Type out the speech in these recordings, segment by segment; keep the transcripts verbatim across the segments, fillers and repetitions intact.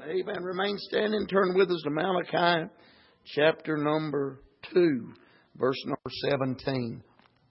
Amen. Remain standing. Turn with us to Malachi chapter number two, verse number seventeen.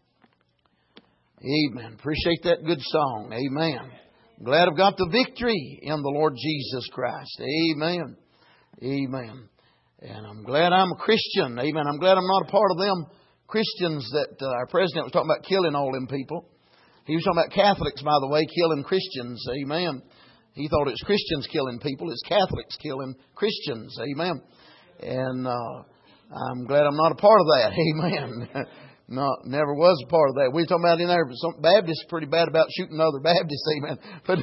Amen. Appreciate that good song. Amen. Glad I've got the victory in the Lord Jesus Christ. Amen. Amen. And I'm glad I'm a Christian. Amen. I'm glad I'm not a part of them Christians that uh, our president was talking about killing all them people. He was talking about Catholics, by the way, killing Christians. Amen. He thought it was Christians killing people. It's Catholics killing Christians. Amen. And uh, I'm glad I'm not a part of that. Amen. Not, never was a part of that. We were talking about in there, but some Baptists are pretty bad about shooting other Baptists. Amen. But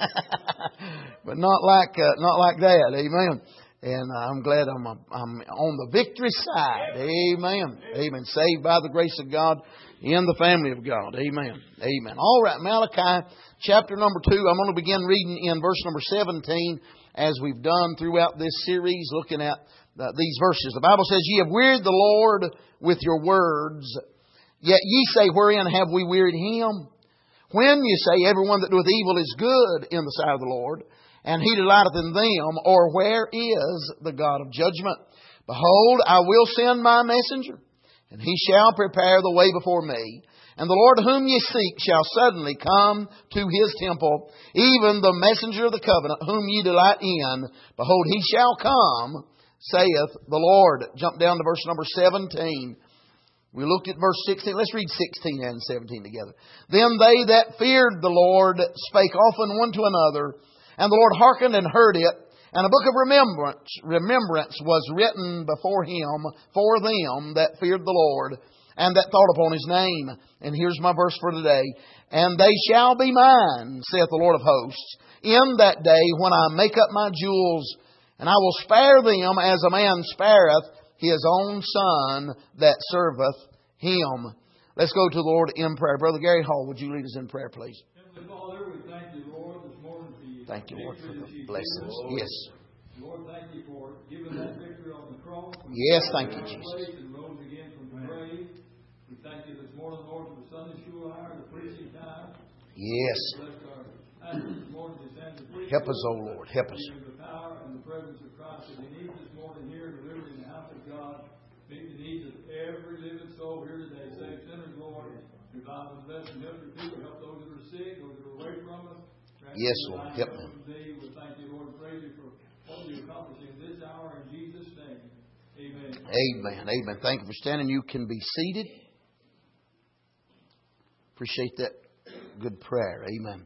but not like uh, not like that. Amen. And I'm glad I'm a, I'm on the victory side. Amen. Amen. Saved by the grace of God in the family of God. Amen. Amen. All right, Malachi chapter number two. I'm going to begin reading in verse number seventeen, as we've done throughout this series, looking at uh, these verses. The Bible says, "Ye have wearied the Lord with your words, yet ye say, wherein have we wearied Him? When ye say, everyone that doeth evil is good in the sight of the Lord, and He delighteth in them, or where is the God of judgment? Behold, I will send my messenger, and he shall prepare the way before me. And the Lord whom ye seek shall suddenly come to His temple, even the messenger of the covenant whom ye delight in. Behold, He shall come, saith the Lord." Jump down to verse number seventeen. We looked at verse sixteen. Let's read sixteen and seventeen together. "Then they that feared the Lord spake often one to another, and the Lord hearkened and heard it. And a book of remembrance, remembrance was written before Him for them that feared the Lord, and that thought upon His name." And here's my verse for today. "And they shall be mine, saith the Lord of hosts, in that day when I make up my jewels, and I will spare them as a man spareth his own son that serveth him." Let's go to the Lord in prayer. Brother Gary Hall, would you lead us in prayer, please? Heavenly Father, we thank you, Lord, this morning for you. Thank you, Lord, for the blessings. Yes. Lord, thank you for giving that victory on the cross. Yes, thank you, Jesus. And rose again from the grave. We thank you this morning, Lord, for the Sunday school hour, the preaching time. Yes. Bless our pastor this morning to stand the preaching. Help us, O Lord. Help us. The power and the presence of Christ that we need this morning here, delivered in the house of God. Meet the needs of every living soul here today. Save sinners, Lord. Revive and bless and help your people. Help those that are sick, those that are away from us. Yes, Lord. Help them. We thank you, Lord. Praise you for what you accomplished in this hour. In Jesus' name. Amen. Amen. Amen. Thank you for standing. You can be seated. Appreciate that good prayer. Amen.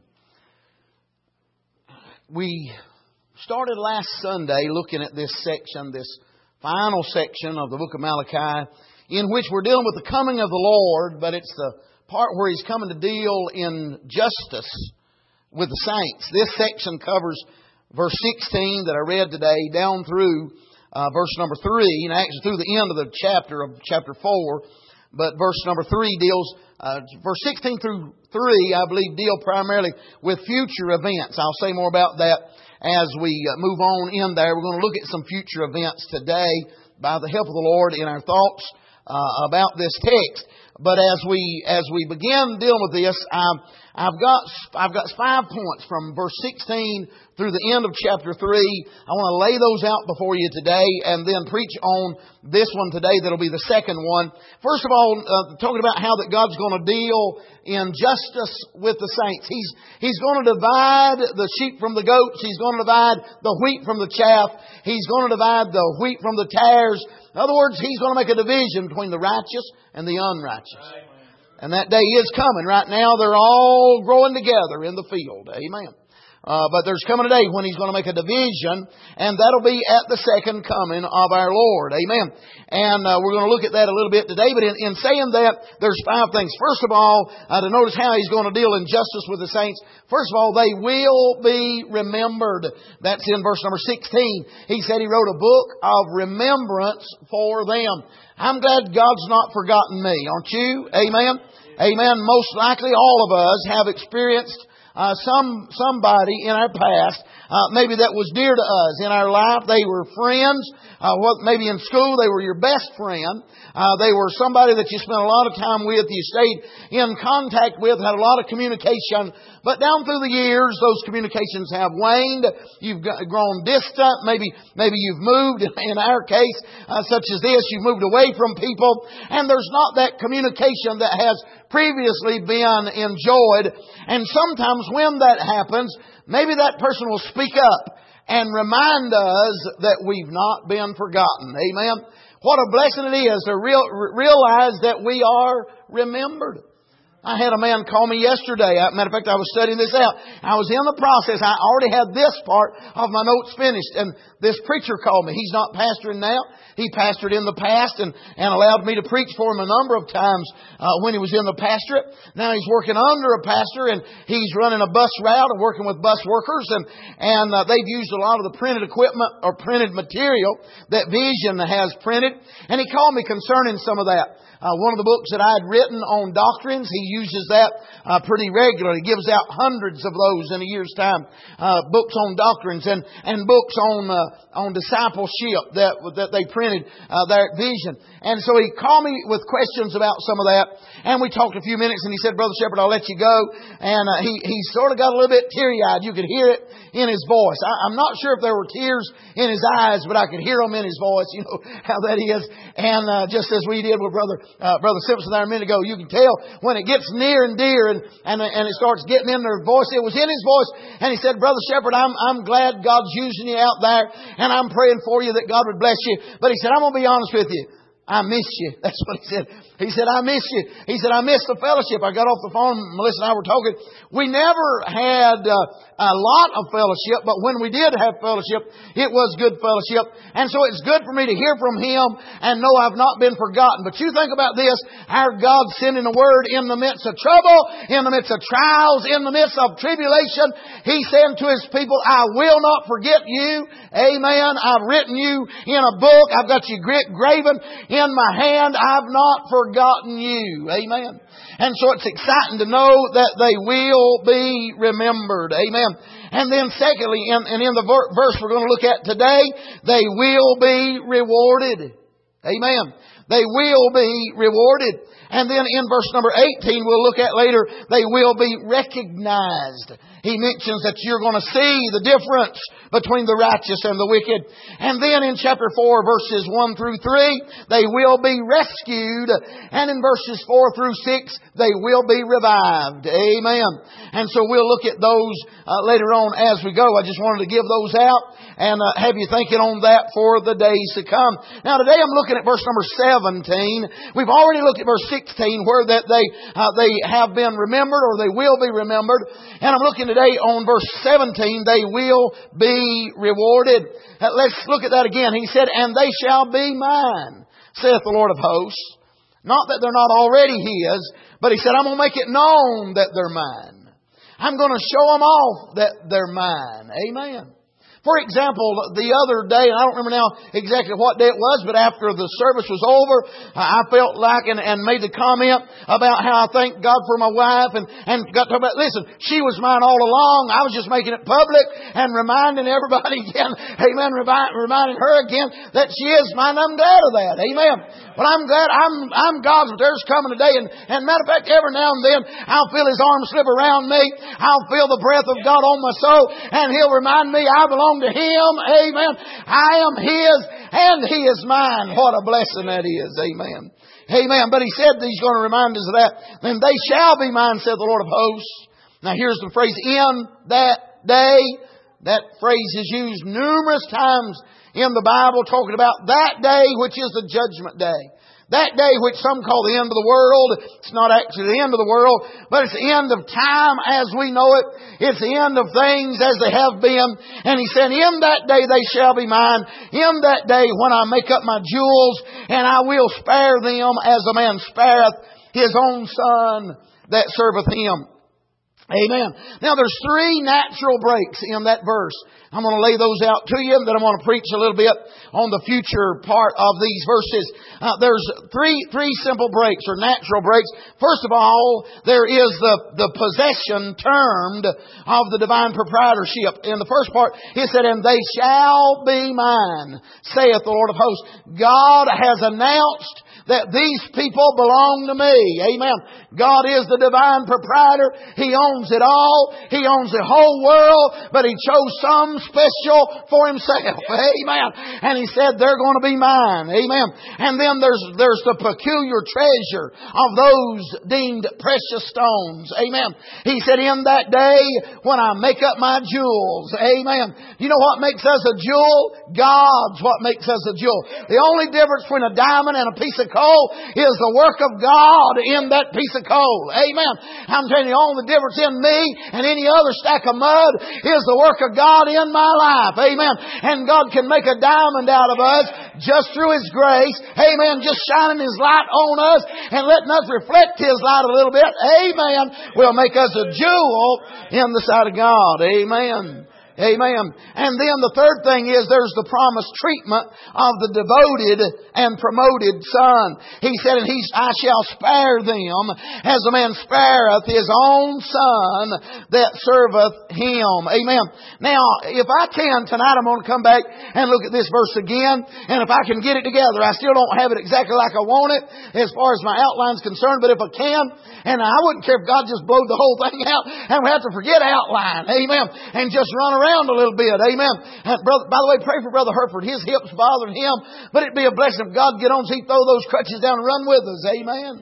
We started last Sunday looking at this section, this final section of the book of Malachi, in which we're dealing with the coming of the Lord, but it's the part where He's coming to deal in justice with the saints. This section covers verse sixteen that I read today down through uh, verse number three, and actually through the end of the chapter of chapter four. But verse number three deals, uh, verse sixteen through three, I believe, deal primarily with future events. I'll say more about that as we move on in there. We're going to look at some future events today by the help of the Lord in our thoughts uh, about this text. But as we as we begin dealing with this, I've, I've got I've got five points from verse sixteen through the end of chapter three. I want to lay those out before you today, and then preach on this one today. That'll be the second one. First of all, uh, talking about how that God's going to deal in justice with the saints. He's He's going to divide the sheep from the goats. He's going to divide the wheat from the chaff. He's going to divide the wheat from the tares. In other words, He's going to make a division between the righteous and the unrighteous. And that day is coming. Right now, they're all growing together in the field. Amen. Uh, but there's coming a day when He's going to make a division, and that'll be at the second coming of our Lord. Amen. And uh, we're going to look at that a little bit today. But in, in saying that, there's five things. First of all, uh, to notice how He's going to deal in justice with the saints. First of all, they will be remembered. That's in verse number sixteen. He said He wrote a book of remembrance for them. I'm glad God's not forgotten me, aren't you? Amen. Amen. Most likely all of us have experienced uh, some somebody in our past, uh, maybe that was dear to us in our life. They were friends. Uh, what maybe in school they were your best friend. Uh, they were somebody that you spent a lot of time with. You stayed in contact with, had a lot of communication. But down through the years, those communications have waned. You've got, grown distant. Maybe maybe you've moved. In our case, uh, such as this, you've moved away from people, and there's not that communication that has previously been enjoyed. And sometimes when that happens, maybe that person will speak up and remind us that we've not been forgotten. Amen. What a blessing it is to real, realize that we are remembered. I had a man call me yesterday. Matter of fact, I was studying this out. I was in the process. I already had this part of my notes finished. And this preacher called me. He's not pastoring now. He pastored in the past and, and allowed me to preach for him a number of times uh, when he was in the pastorate. Now he's working under a pastor, and he's running a bus route and working with bus workers. And, and uh, they've used a lot of the printed equipment or printed material that Vision has printed. And he called me concerning some of that. Uh, one of the books that I had written on doctrines, he uses that uh, pretty regularly. He gives out hundreds of those in a year's time. Uh, books on doctrines and, and books on uh, on discipleship that that they printed uh, there at Vision. And so he called me with questions about some of that. And we talked a few minutes, and he said, "Brother Shepherd, I'll let you go." And uh, he, he sort of got a little bit teary-eyed. You could hear it in his voice. I, I'm not sure if there were tears in his eyes, but I could hear them in his voice. You know how that is. And uh, just as we did with Brother Uh, Brother Simpson there a minute ago, you can tell when it gets near and dear and, and, and it starts getting in their voice. It was in his voice. And he said, "Brother Shepherd, I'm, I'm glad God's using you out there, and I'm praying for you that God would bless you. But," he said, "I'm going to be honest with you. I miss you." That's what he said. He said, "I miss you." He said, "I miss the fellowship." I got off the phone. Melissa and I were talking. We never had uh, a lot of fellowship, but when we did have fellowship, it was good fellowship. And so it's good for me to hear from him and know I've not been forgotten. But you think about this. Our God sending a word in the midst of trouble, in the midst of trials, in the midst of tribulation. He said to His people, "I will not forget you." Amen. I've written you in a book. I've got you graven in my hand. I've not forgotten you. Amen. And so it's exciting to know that they will be remembered. Amen. And then secondly, in, and in the ver- verse we're going to look at today, they will be rewarded. Amen. They will be rewarded. And then in verse number eighteen, we'll look at later, they will be recognized. He mentions that you're going to see the difference between the righteous and the wicked. And then in chapter four, verses one through three, they will be rescued. And in verses four through six, they will be revived. Amen. And so we'll look at those uh, later on as we go. I just wanted to give those out and uh, have you thinking on that for the days to come. Now today I'm looking at verse number seventeen. We've already looked at verse sixteen, where that they uh, they have been remembered, or they will be remembered. And I'm looking today on verse seventeen, they will be rewarded. Uh, let's look at that again. He said, "And they shall be mine, saith the Lord of hosts." Not that they're not already His, but He said, "I'm going to make it known that they're mine. I'm going to show them off that they're mine." Amen. For example, the other day, and I don't remember now exactly what day it was, but after the service was over, I felt like and, and made the comment about how I thank God for my wife and, and got to talk about, listen, she was mine all along. I was just making it public and reminding everybody again, amen, reminding her again that she is mine. I'm glad of that. Amen. Well, I'm glad I'm, I'm God's, but there's coming a day, and, and matter of fact, every now and then, I'll feel His arm slip around me. I'll feel the breath of God on my soul, and He'll remind me I belong to Him. Amen. I am His, and He is mine. What a blessing that is. Amen. Amen. But He said that He's going to remind us of that. "Then they shall be mine, said the Lord of hosts." Now here's the phrase, "in that day." That phrase is used numerous times in the Bible, talking about that day, which is the judgment day. That day which some call the end of the world. It's not actually the end of the world, but it's the end of time as we know it. It's the end of things as they have been. And He said, "In that day they shall be mine. In that day when I make up my jewels, and I will spare them as a man spareth his own son that serveth him." Amen. Now there's three natural breaks in that verse. I'm going to lay those out to you, and then I'm going to preach a little bit on the future part of these verses. Uh, there's three three simple breaks, or natural breaks. First of all, there is the, the possession termed of the divine proprietorship. In the first part, He said, "And they shall be mine, saith the Lord of hosts." God has announced that these people belong to me. Amen. God is the divine proprietor. He owns it all. He owns the whole world, but He chose some special for Himself. Amen. And He said, they're going to be mine. Amen. And then there's, there's the peculiar treasure of those deemed precious stones. Amen. He said, in that day when I make up my jewels. Amen. You know what makes us a jewel? God's what makes us a jewel. The only difference between a diamond and a piece of coal is the work of God in that piece of coal. Amen. I'm telling you, the only difference in me and any other stack of mud is the work of God in my life. Amen. And God can make a diamond out of us just through His grace. Amen. Just shining His light on us and letting us reflect His light a little bit. Amen. Will make us a jewel in the sight of God. Amen. Amen. And then the third thing is there's the promised treatment of the devoted and promoted son. He said, "And he, I shall spare them as a man spareth his own son that serveth him." Amen. Now, if I can tonight, I'm going to come back and look at this verse again. And if I can get it together, I still don't have it exactly like I want it as far as my outline's concerned. But if I can, and I wouldn't care if God just blowed the whole thing out and we have to forget outline. Amen. And just run around a little bit. Amen. And brother, by the way, pray for Brother Herford. His hips bothering him, but it'd be a blessing if God get on, so he'd throw those crutches down and run with us. Amen.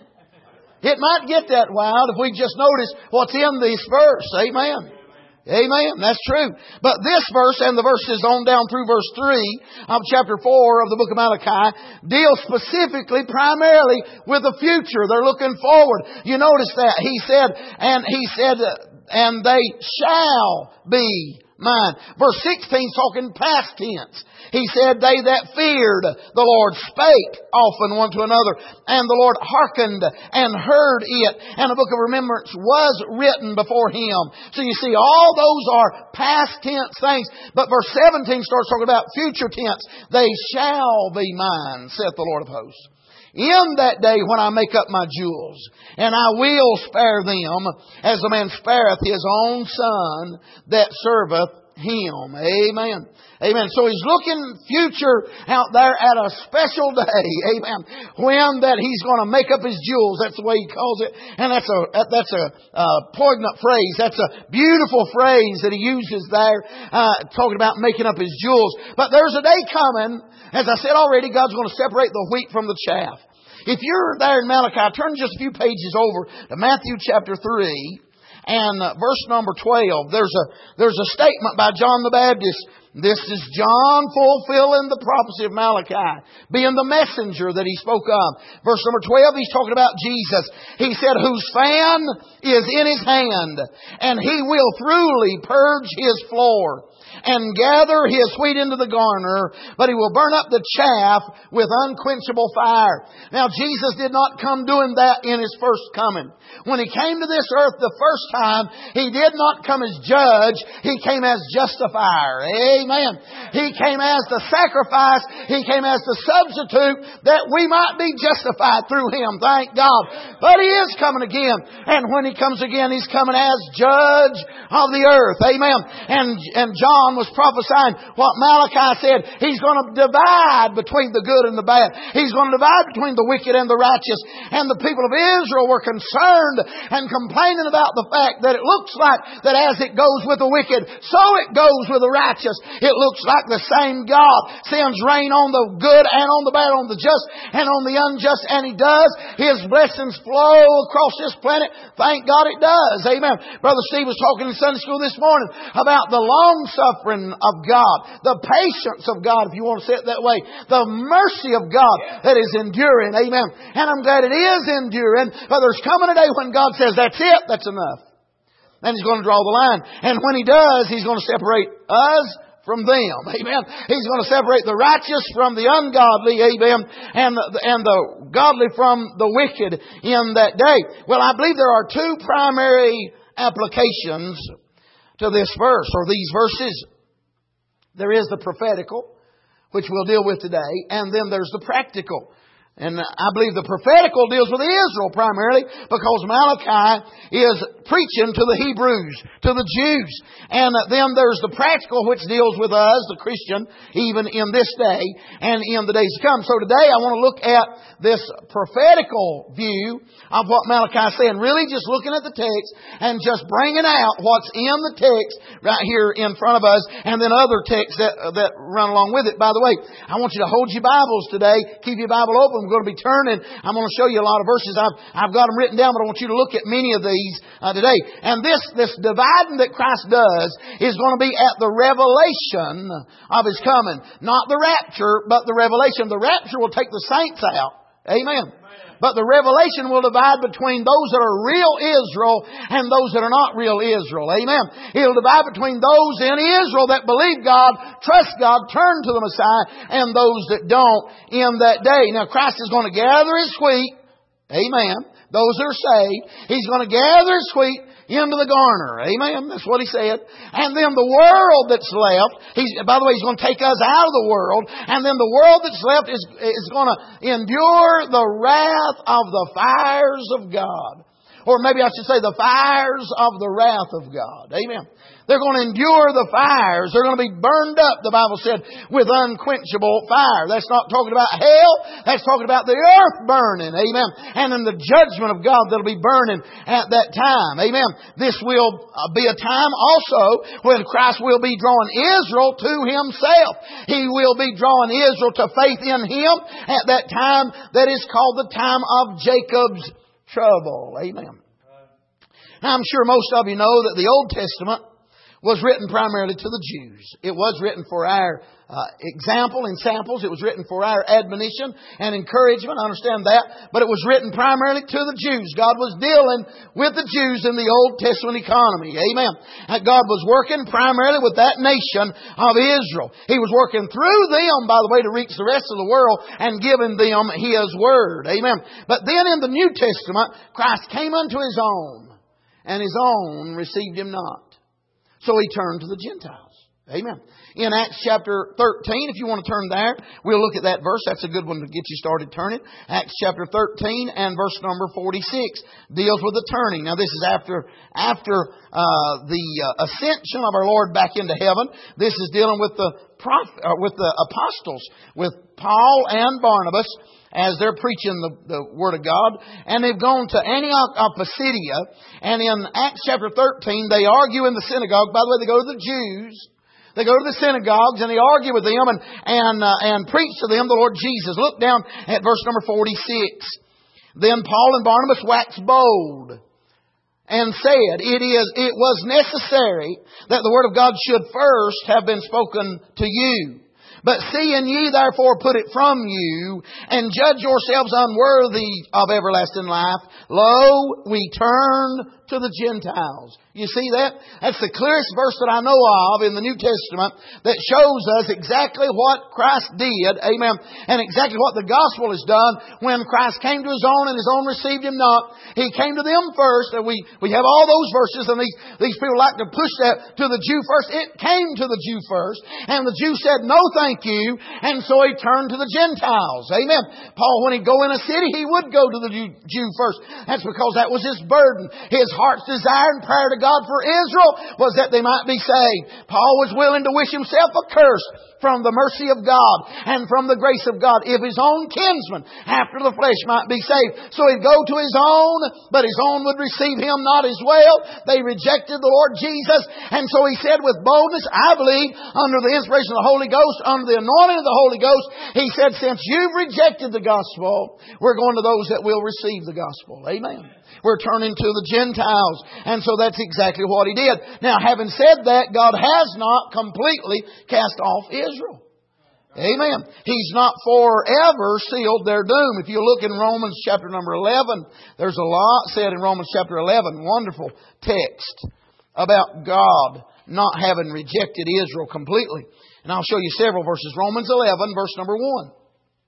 It might get that wild if we just notice what's in this verse. Amen. Amen. That's true. But this verse and the verses on down through verse three of chapter four of the book of Malachi deal specifically, primarily with the future. They're looking forward. You notice that. He said, and he said, and they shall be mine. Verse sixteen is talking past tense. He said, they that feared the Lord spake often one to another, and the Lord hearkened and heard it, and a book of remembrance was written before Him. So you see, all those are past tense things. But verse seventeen starts talking about future tense. They shall be mine, saith the Lord of hosts. In that day when I make up my jewels, and I will spare them as a man spareth his own son that serveth him. Amen. Amen. So He's looking future out there at a special day. Amen. When that He's going to make up His jewels. That's the way He calls it. And that's a, that's a, uh, poignant phrase. That's a beautiful phrase that He uses there, uh, talking about making up His jewels. But there's a day coming, as I said already, God's going to separate the wheat from the chaff. If you're there in Malachi, turn just a few pages over to Matthew chapter three and verse number twelve. There's a, there's a statement by John the Baptist. This is John fulfilling the prophecy of Malachi, being the messenger that he spoke of. Verse number twelve, he's talking about Jesus. He said, whose fan is in His hand, and He will thoroughly purge His floor and gather His wheat into the garner, but He will burn up the chaff with unquenchable fire. Now, Jesus did not come doing that in His first coming. When He came to this earth the first time, He did not come as judge. He came as justifier. Amen. He came as the sacrifice. He came as the substitute that we might be justified through Him. Thank God. But He is coming again. And when He comes again, He's coming as judge of the earth. Amen. And, and John was prophesying what Malachi said. He's going to divide between the good and the bad. He's going to divide between the wicked and the righteous. And the people of Israel were concerned and complaining about the fact that it looks like that as it goes with the wicked, so it goes with the righteous. It looks like the same God sends rain on the good and on the bad, on the just and on the unjust, and He does. His blessings flow across this planet. Thank God it does. Amen. Brother Steve was talking in Sunday school this morning about the long suffering of God, the patience of God, if you want to say it that way, the mercy of God that is enduring. Amen. And I'm glad it is enduring, but there's coming a day when God says, that's it, that's enough. And He's going to draw the line. And when He does, He's going to separate us from them. Amen. He's going to separate the righteous from the ungodly. Amen. And the, and the godly from the wicked in that day. Well, I believe there are two primary applications to this verse or these verses. There is the prophetical, which we'll deal with today, and then there's the practical. And I believe the prophetical deals with Israel primarily because Malachi is preaching to the Hebrews, to the Jews. And then there's the practical which deals with us, the Christian, even in this day and in the days to come. So today I want to look at this prophetical view of what Malachi is saying. Really just looking at the text and just bringing out what's in the text right here in front of us and then other texts that, that run along with it. By the way, I want you to hold your Bibles today. Keep your Bible open. We're going to be turning. I'm going to show you a lot of verses. I've, I've got them written down, but I want you to look at many of these uh, today. And this, this dividing that Christ does is going to be at the revelation of His coming. Not the rapture, but the revelation. The rapture will take the saints out. Amen. But the revelation will divide between those that are real Israel and those that are not real Israel. Amen. It'll divide between those in Israel that believe God, trust God, turn to the Messiah, and those that don't in that day. Now Christ is going to gather His wheat. Amen. Those that are saved. He's going to gather His wheat into the garner. Amen. That's what He said. And then the world that's left, he's, by the way, He's going to take us out of the world. And then the world that's left is, is going to endure the wrath of the fires of God. Or maybe I should say the fires of the wrath of God. Amen. They're going to endure the fires. They're going to be burned up, the Bible said, with unquenchable fire. That's not talking about hell. That's talking about the earth burning. Amen. And in the judgment of God that'll be burning at that time. Amen. This will be a time also when Christ will be drawing Israel to Himself. He will be drawing Israel to faith in Him at that time that is called the time of Jacob's trouble. Amen. Now, I'm sure most of you know that the Old Testament was written primarily to the Jews. It was written for our uh, example and samples. It was written for our admonition and encouragement. I understand that. But it was written primarily to the Jews. God was dealing with the Jews in the Old Testament economy. Amen. And God was working primarily with that nation of Israel. He was working through them, by the way, to reach the rest of the world and giving them His Word. Amen. But then in the New Testament, Christ came unto His own, and His own received Him not. So He turned to the Gentiles. Amen. In Acts chapter thirteen, if you want to turn there, we'll look at that verse. That's a good one to get you started turning. Acts chapter thirteen and verse number forty-six deals with the turning. Now this is after after uh, the uh, ascension of our Lord back into heaven. This is dealing with the prophet, uh, with the apostles, with Paul and Barnabas, as they're preaching the, the Word of God. And they've gone to Antioch of Pisidia. And in Acts chapter thirteen, they argue in the synagogue. By the way, they go to the Jews. They go to the synagogues and they argue with them and, and, uh, and preach to them the Lord Jesus. Look down at verse number forty-six. Then Paul and Barnabas waxed bold and said, It is, it was necessary that the Word of God should first have been spoken to you. But seeing ye therefore put it from you, and judge yourselves unworthy of everlasting life, lo, we turn to the Gentiles. You see that? That's the clearest verse that I know of in the New Testament that shows us exactly what Christ did, amen, and exactly what the gospel has done when Christ came to His own and His own received Him not. He came to them first, and we, we have all those verses, and these, these people like to push that to the Jew first. It came to the Jew first, and the Jew said, no thank you, and so He turned to the Gentiles. Amen. Paul, when he'd go in a city, he would go to the Jew first. That's because that was his burden. His heart's desire and prayer to God for Israel was that they might be saved. Paul was willing to wish himself accursed from the mercy of God and from the grace of God if his own kinsmen after the flesh might be saved. So he'd go to his own, but his own would receive him not as well. They rejected the Lord Jesus, and so he said with boldness, I believe, under the inspiration of the Holy Ghost, under the anointing of the Holy Ghost, he said, since you've rejected the gospel, we're going to those that will receive the gospel. Amen. We're turning to the Gentiles. And so that's exactly what He did. Now, having said that, God has not completely cast off Israel. Amen. He's not forever sealed their doom. If you look in Romans chapter number eleven, there's a lot said in Romans chapter eleven. Wonderful text about God not having rejected Israel completely. And I'll show you several verses. Romans eleven, verse number one.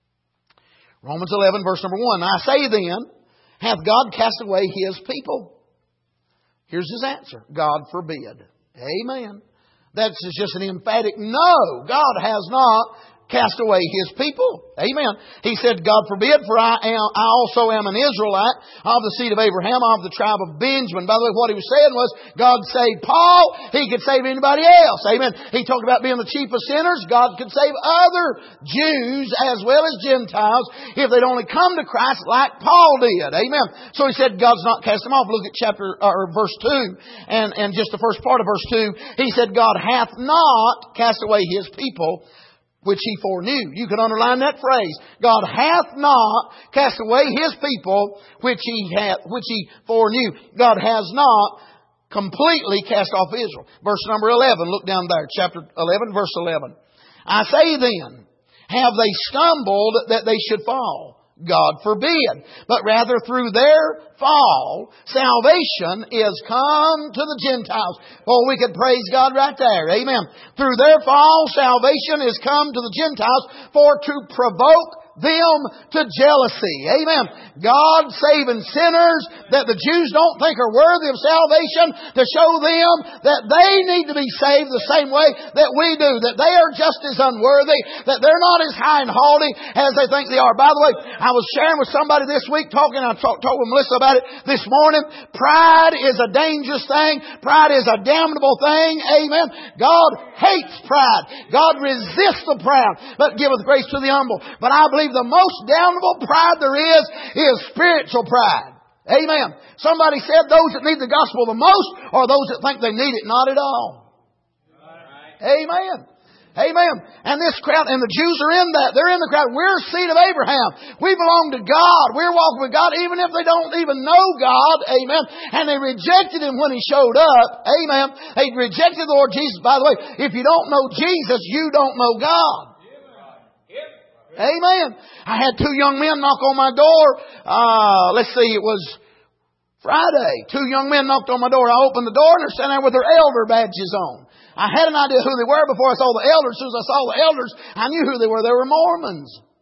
Romans eleven, verse number one. I say then, hath God cast away His people? Here's his answer. God forbid. Amen. That's just an emphatic no. God has not cast away His people. Amen. He said, God forbid, for I am, I also am an Israelite of the seed of Abraham, of the tribe of Benjamin. By the way, what he was saying was, God saved Paul. He could save anybody else. Amen. He talked about being the chief of sinners. God could save other Jews as well as Gentiles if they'd only come to Christ like Paul did. Amen. So he said, God's not cast them off. Look at chapter, or verse two, and, and just the first part of verse two. He said, God hath not cast away His people, which He foreknew. You can underline that phrase. God hath not cast away His people, which He hath, which He foreknew. God has not completely cast off Israel. Verse number eleven. Look down there. Chapter eleven, verse eleven. I say then, have they stumbled that they should fall? God forbid. But rather through their fall, salvation is come to the Gentiles. Oh, we could praise God right there. Amen. Through their fall, salvation is come to the Gentiles for to provoke them to jealousy. Amen. God saving sinners that the Jews don't think are worthy of salvation, to show them that they need to be saved the same way that we do. That they are just as unworthy. That they're not as high and haughty as they think they are. By the way, I was sharing with somebody this week, talking, I talked, told Melissa about it this morning. Pride is a dangerous thing. Pride is a damnable thing. Amen. God hates pride. God resists the proud, but giveth grace to the humble. But I believe the most damnable pride there is, is spiritual pride. Amen. Somebody said those that need the gospel the most are those that think they need it not at all. Right. Amen. Amen. And this crowd, and the Jews are in that. They're in the crowd. We're a seed of Abraham. We belong to God. We're walking with God even if they don't even know God. Amen. And they rejected Him when He showed up. Amen. They rejected the Lord Jesus. By the way, if you don't know Jesus, you don't know God. Amen. I had two young men knock on my door. Uh, let's see, it was Friday. Two young men knocked on my door. I opened the door and they're standing there with their elder badges on. I had an idea who they were before I saw the elders. As soon as I saw the elders, I knew who they were. They were Mormons.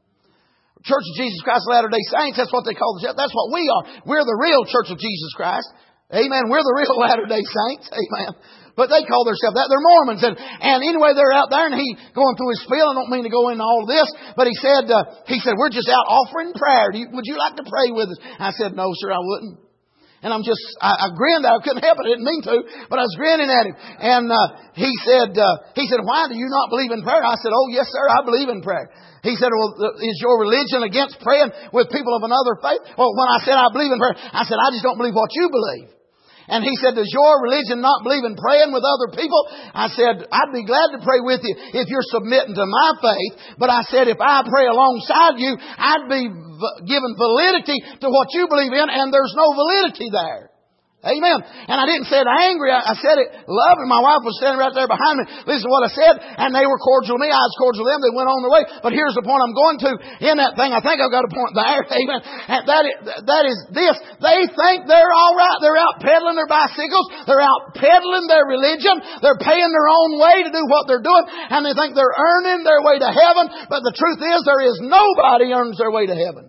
Church of Jesus Christ of Latter-day Saints. That's what they call the church. That's what we are. We're the real Church of Jesus Christ. Amen. We're the real Latter-day Saints. Amen. But they call themselves that. They're Mormons. And, and anyway, they're out there and he going through his spiel. I don't mean to go into all of this. But he said, uh, he said, we're just out offering prayer. Do you, would you like to pray with us? I said, no, sir, I wouldn't. And I'm just, I, I grinned. I couldn't help it. I didn't mean to. But I was grinning at him. And uh, he said, uh, he said, why do you not believe in prayer? I said, oh, yes, sir, I believe in prayer. He said, well, is your religion against praying with people of another faith? Well, when I said I believe in prayer, I said, I just don't believe what you believe. And he said, does your religion not believe in praying with other people? I said, I'd be glad to pray with you if you're submitting to my faith. But I said, if I pray alongside you, I'd be v- giving validity to what you believe in, and there's no validity there. Amen. And I didn't say it angry. I, I said it loving. My wife was standing right there behind me. Listen to what I said. And they were cordial to me. I was cordial to them. They went on their way. But here's the point I'm going to in that thing. I think I've got a point there. Amen. And that is, that is this. They think they're all right. They're out peddling their bicycles. They're out peddling their religion. They're paying their own way to do what they're doing. And they think they're earning their way to heaven. But the truth is there is nobody earns their way to heaven.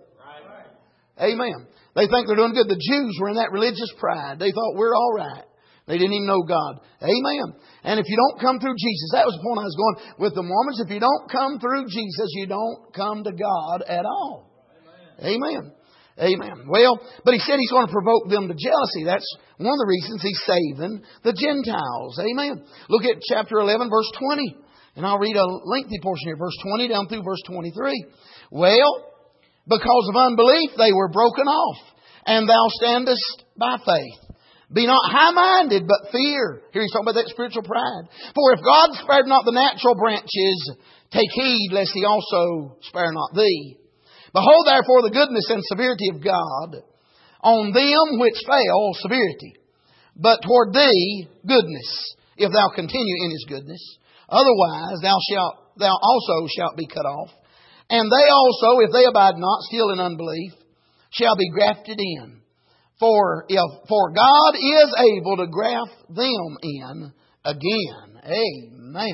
Right. Amen. They think they're doing good. The Jews were in that religious pride. They thought we're all right. They didn't even know God. Amen. And if you don't come through Jesus, that was the point I was going with the Mormons. If you don't come through Jesus, you don't come to God at all. Amen. Amen. Well, but he said he's going to provoke them to jealousy. That's one of the reasons he's saving the Gentiles. Amen. Look at chapter eleven, verse twenty. And I'll read a lengthy portion here. Verse twenty down through verse twenty-three. Well, because of unbelief, they were broken off, and thou standest by faith. Be not high-minded, but fear. Here he's talking about that spiritual pride. For if God spared not the natural branches, take heed lest He also spare not thee. Behold therefore the goodness and severity of God. On them which fell, severity. But toward thee, goodness, if thou continue in His goodness. Otherwise thou shalt, thou also shalt be cut off. And they also, if they abide not still in unbelief, shall be grafted in. For if for God is able to graft them in again. Amen.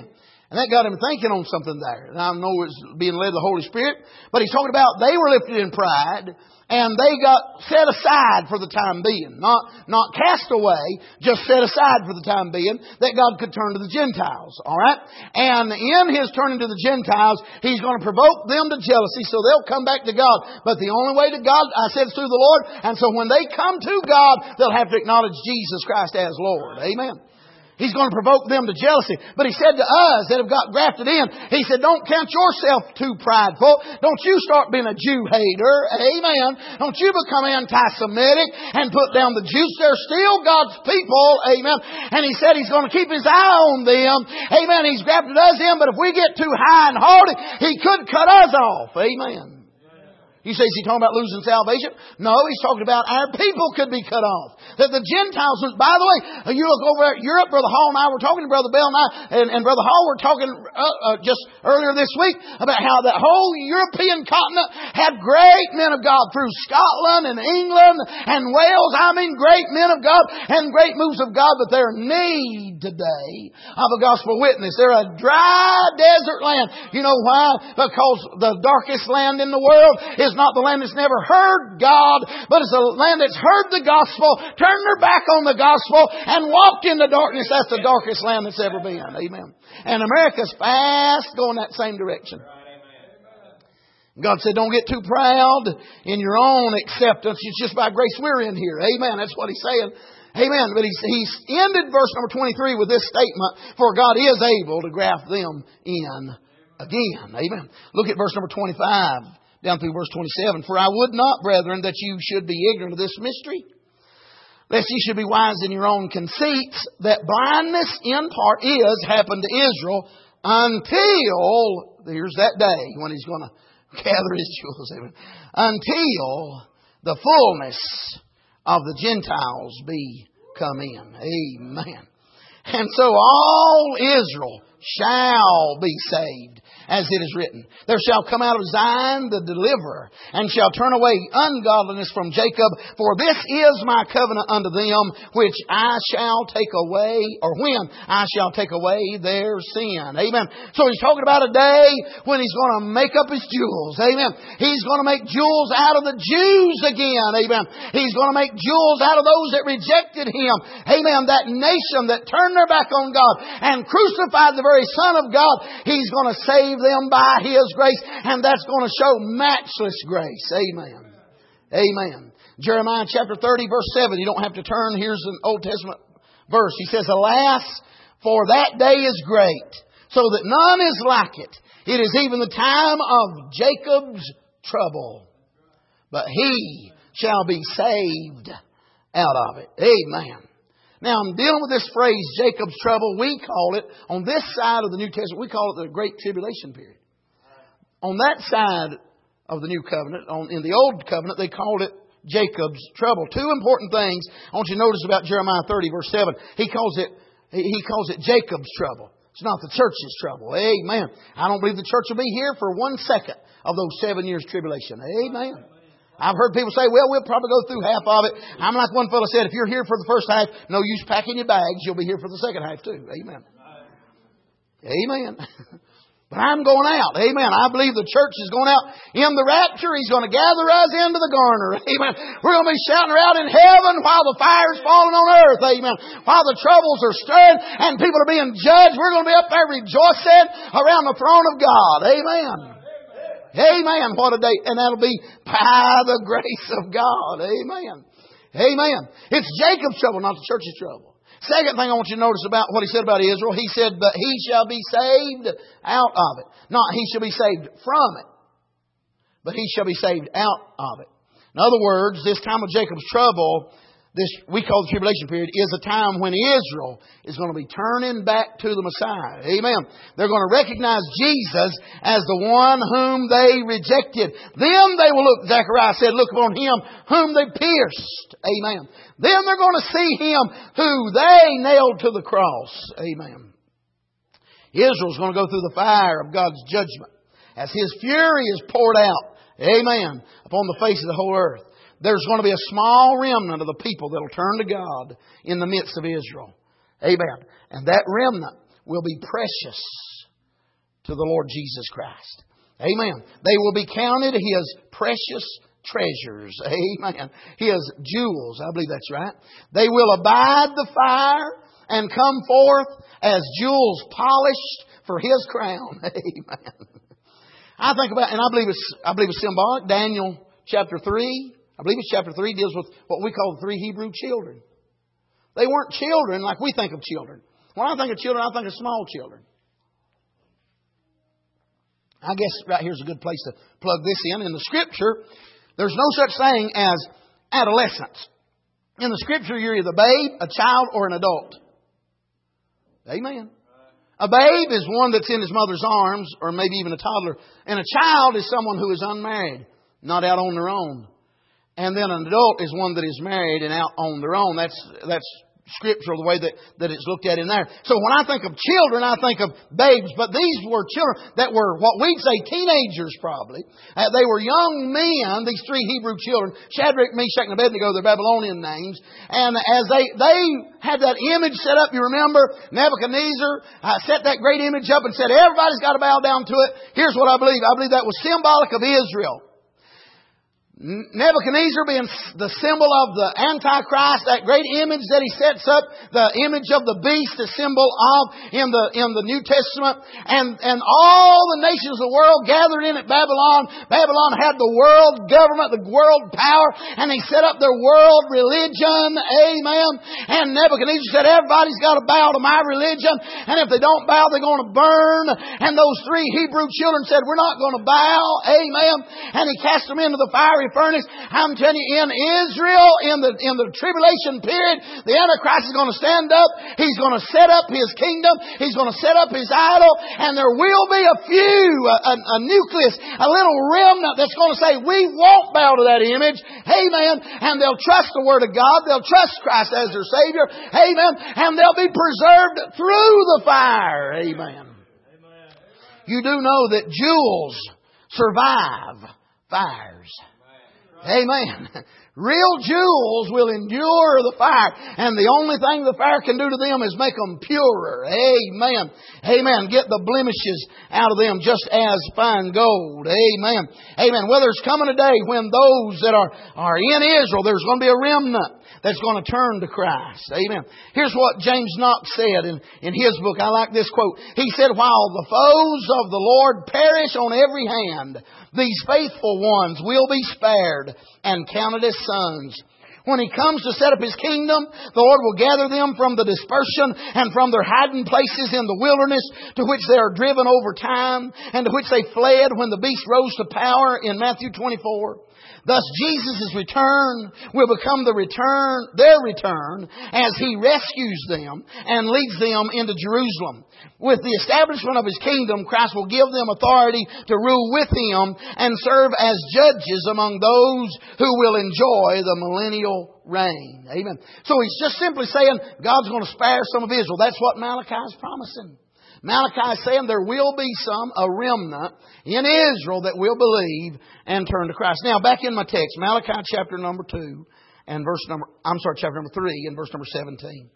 And that got him thinking on something there. And I know it's being led of the Holy Spirit. But he's talking about they were lifted in pride. And they got set aside for the time being. Not, not cast away, just set aside for the time being, that God could turn to the Gentiles. Alright? And in His turning to the Gentiles, He's going to provoke them to jealousy so they'll come back to God. But the only way to God, I said, is through the Lord. And so when they come to God, they'll have to acknowledge Jesus Christ as Lord. Amen. He's going to provoke them to jealousy. But He said to us that have got grafted in, He said, don't count yourself too prideful. Don't you start being a Jew hater. Amen. Don't you become anti-Semitic and put down the Jews. They're still God's people. Amen. And He said He's going to keep His eye on them. Amen. He's grafted us in, but if we get too high and hardy, He could cut us off. Amen. You say, is He talking about losing salvation? No, He's talking about our people could be cut off. That the Gentiles, by the way, you look over at Europe, Brother Hall and I were talking, Brother Bell and I, and, and Brother Hall were talking uh, uh, just earlier this week about how that whole European continent had great men of God through Scotland and England and Wales. I mean, great men of God and great moves of God, but they're in need today of a gospel witness. They're a dry desert land. You know why? Because the darkest land in the world is not the land that's never heard God, but it's a land that's heard the gospel, turned their back on the gospel, and walked in the darkness. That's the darkest land that's ever been. Amen. And America's fast going that same direction. God said, don't get too proud in your own acceptance. It's just by grace we're in here. Amen. That's what He's saying. Amen. But He's, he's ended verse number twenty-three with this statement, for God is able to graft them in again. Amen. Look at verse number twenty-five. Down through verse twenty-seven. For I would not, brethren, that you should be ignorant of this mystery, lest ye should be wise in your own conceits, that blindness in part is happened to Israel until, here's that day when He's going to gather His jewels, amen, until the fullness of the Gentiles be come in. Amen. And so all Israel shall be saved, as it is written. There shall come out of Zion the deliverer, and shall turn away ungodliness from Jacob. For this is my covenant unto them, which I shall take away, or when I shall take away their sin. Amen. So He's talking about a day when He's going to make up His jewels. Amen. He's going to make jewels out of the Jews again. Amen. He's going to make jewels out of those that rejected Him. Amen. That nation that turned their back on God and crucified the very Son of God. He's going to save them by His grace, and that's going to show matchless grace. Amen. Amen. Jeremiah chapter thirty verse seven. You don't have to turn. Here's an Old Testament verse. He says, alas, for that day is great, so that none is like it. It is even the time of Jacob's trouble, but he shall be saved out of it. Amen. Now, I'm dealing with this phrase, Jacob's trouble. We call it, on this side of the New Testament, we call it the Great Tribulation period. On that side of the New Covenant, on, in the Old Covenant, they called it Jacob's trouble. Two important things I want you to notice about Jeremiah thirty, verse seven. He calls it, he calls it Jacob's trouble. It's not the church's trouble. Amen. I don't believe the church will be here for one second of those seven years tribulation. Amen. I've heard people say, well, we'll probably go through half of it. I'm like one fellow said, if you're here for the first half, no use packing your bags. You'll be here for the second half too. Amen. Amen. But I'm going out. Amen. I believe the church is going out in the rapture. He's going to gather us into the garner. Amen. We're going to be shouting around in heaven while the fire's falling on earth. Amen. While the troubles are stirring and people are being judged, we're going to be up there rejoicing around the throne of God. Amen. Amen. What a day. And that'll be by the grace of God. Amen. Amen. It's Jacob's trouble, not the church's trouble. Second thing I want you to notice about what He said about Israel. He said, but he shall be saved out of it. Not he shall be saved from it, but he shall be saved out of it. In other words, this time of Jacob's trouble, this we call the tribulation period, is a time when Israel is going to be turning back to the Messiah. Amen. They're going to recognize Jesus as the one whom they rejected. Then they will look, Zechariah said, look upon Him whom they pierced. Amen. Then they're going to see Him who they nailed to the cross. Amen. Israel's going to go through the fire of God's judgment as His fury is poured out. Amen. Upon the face of the whole earth. There's going to be a small remnant of the people that will turn to God in the midst of Israel. Amen. And that remnant will be precious to the Lord Jesus Christ. Amen. They will be counted His precious treasures. Amen. His jewels. I believe that's right. They will abide the fire and come forth as jewels polished for His crown. Amen. I think about, and I believe it's, I believe it's symbolic. Daniel chapter three, I believe it's chapter three, deals with what we call the three Hebrew children. They weren't children like we think of children. When I think of children, I think of small children. I guess right here's a good place to plug this in. In the Scripture, there's no such thing as adolescence. In the Scripture, you're either a babe, a child, or an adult. Amen. A babe is one that's in his mother's arms, or maybe even a toddler. And a child is someone who is unmarried, not out on their own. And then an adult is one that is married and out on their own. That's that's scriptural, the way that, that it's looked at in there. So when I think of children, I think of babes. But these were children that were what we'd say teenagers probably. Uh, they were young men, these three Hebrew children, Shadrach, Meshach, and Abednego, their Babylonian names. And as they, they had that image set up, you remember, Nebuchadnezzar uh, set that great image up and said, everybody's got to bow down to it. Here's what I believe. I believe that was symbolic of Israel. Nebuchadnezzar being the symbol of the Antichrist, that great image that he sets up, the image of the beast, the symbol of in the in the New Testament, and and all the nations of the world gathered in at Babylon. Babylon had the world government, the world power, and they set up their world religion. Amen. And Nebuchadnezzar said, everybody's got to bow to my religion, and if they don't bow, they're going to burn. And those three Hebrew children said, we're not going to bow. Amen. And he cast them into the fiery furnace. I'm telling you, in Israel, in the in the tribulation period, the Antichrist is going to stand up. He's going to set up his kingdom. He's going to set up his idol, and there will be a few, a, a, a nucleus, a little remnant that's going to say, we won't bow to that image. Amen. And they'll trust the Word of God. They'll trust Christ as their Savior. Amen. And they'll be preserved through the fire. Amen. Amen. You do know that jewels survive fires. Amen. Real jewels will endure the fire. And the only thing the fire can do to them is make them purer. Amen. Amen. Get the blemishes out of them just as fine gold. Amen. Amen. Well, there's coming a day when those that are, are in Israel, there's going to be a remnant that's going to turn to Christ. Amen. Here's what James Knox said in, in his book. I like this quote. He said, while the foes of the Lord perish on every hand, these faithful ones will be spared and counted as sons. When He comes to set up His kingdom, the Lord will gather them from the dispersion and from their hiding places in the wilderness to which they are driven over time and to which they fled when the beast rose to power in Matthew twenty-four. Thus Jesus' return will become the return, their return, as He rescues them and leads them into Jerusalem. With the establishment of His kingdom, Christ will give them authority to rule with Him and serve as judges among those who will enjoy the millennial reign. Amen. So He's just simply saying God's going to spare some of Israel. That's what Malachi is promising. Malachi is saying there will be some, a remnant in Israel that will believe and turn to Christ. Now, back in my text, Malachi chapter number two and verse number, I'm sorry, chapter number three and verse number seventeen.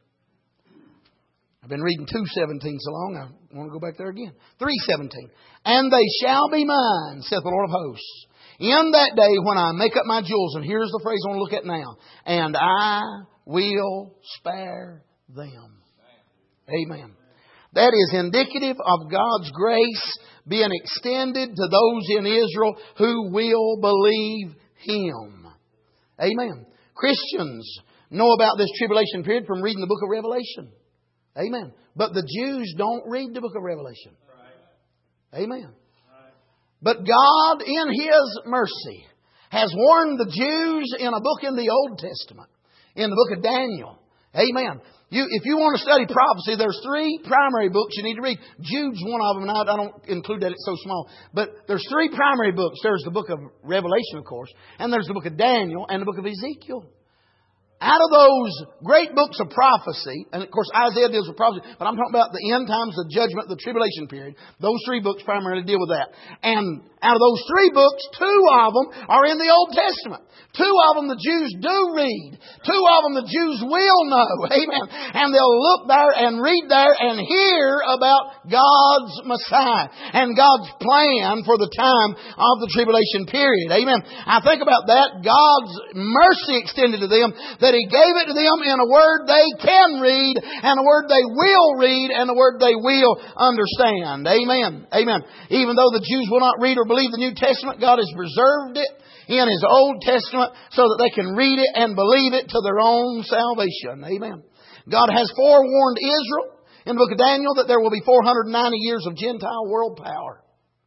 I've been reading two seventeen so long, I want to go back there again. three seventeen. And they shall be mine, saith the Lord of hosts, in that day when I make up my jewels. And here's the phrase I want to look at now. And I will spare them. Amen. That is indicative of God's grace being extended to those in Israel who will believe Him. Amen. Christians know about this tribulation period from reading the book of Revelation. Amen. But the Jews don't read the book of Revelation. Amen. But God, in His mercy, has warned the Jews in a book in the Old Testament, in the book of Daniel. Amen. You, if you want to study prophecy, there's three primary books you need to read. Jude's one of them, and I, I don't include that, it's so small. But there's three primary books. There's the book of Revelation, of course, and there's the book of Daniel and the book of Ezekiel. out of those great books of prophecy, and of course Isaiah deals with prophecy, but I'm talking about the end times, the judgment, the tribulation period. Those three books primarily deal with that. And out of those three books, two of them are in the Old Testament. Two of them the Jews do read. Two of them the Jews will know. Amen. And they'll look there and read there and hear about God's Messiah and God's plan for the time of the tribulation period. Amen. I think about that. God's mercy extended to them, that He gave it to them in a word they can read, and a word they will read, and a word they will understand. Amen. Amen. Even though the Jews will not read or believe the New Testament, God has preserved it in His Old Testament so that they can read it and believe it to their own salvation. Amen. God has forewarned Israel in the book of Daniel that there will be four hundred ninety years of Gentile world power.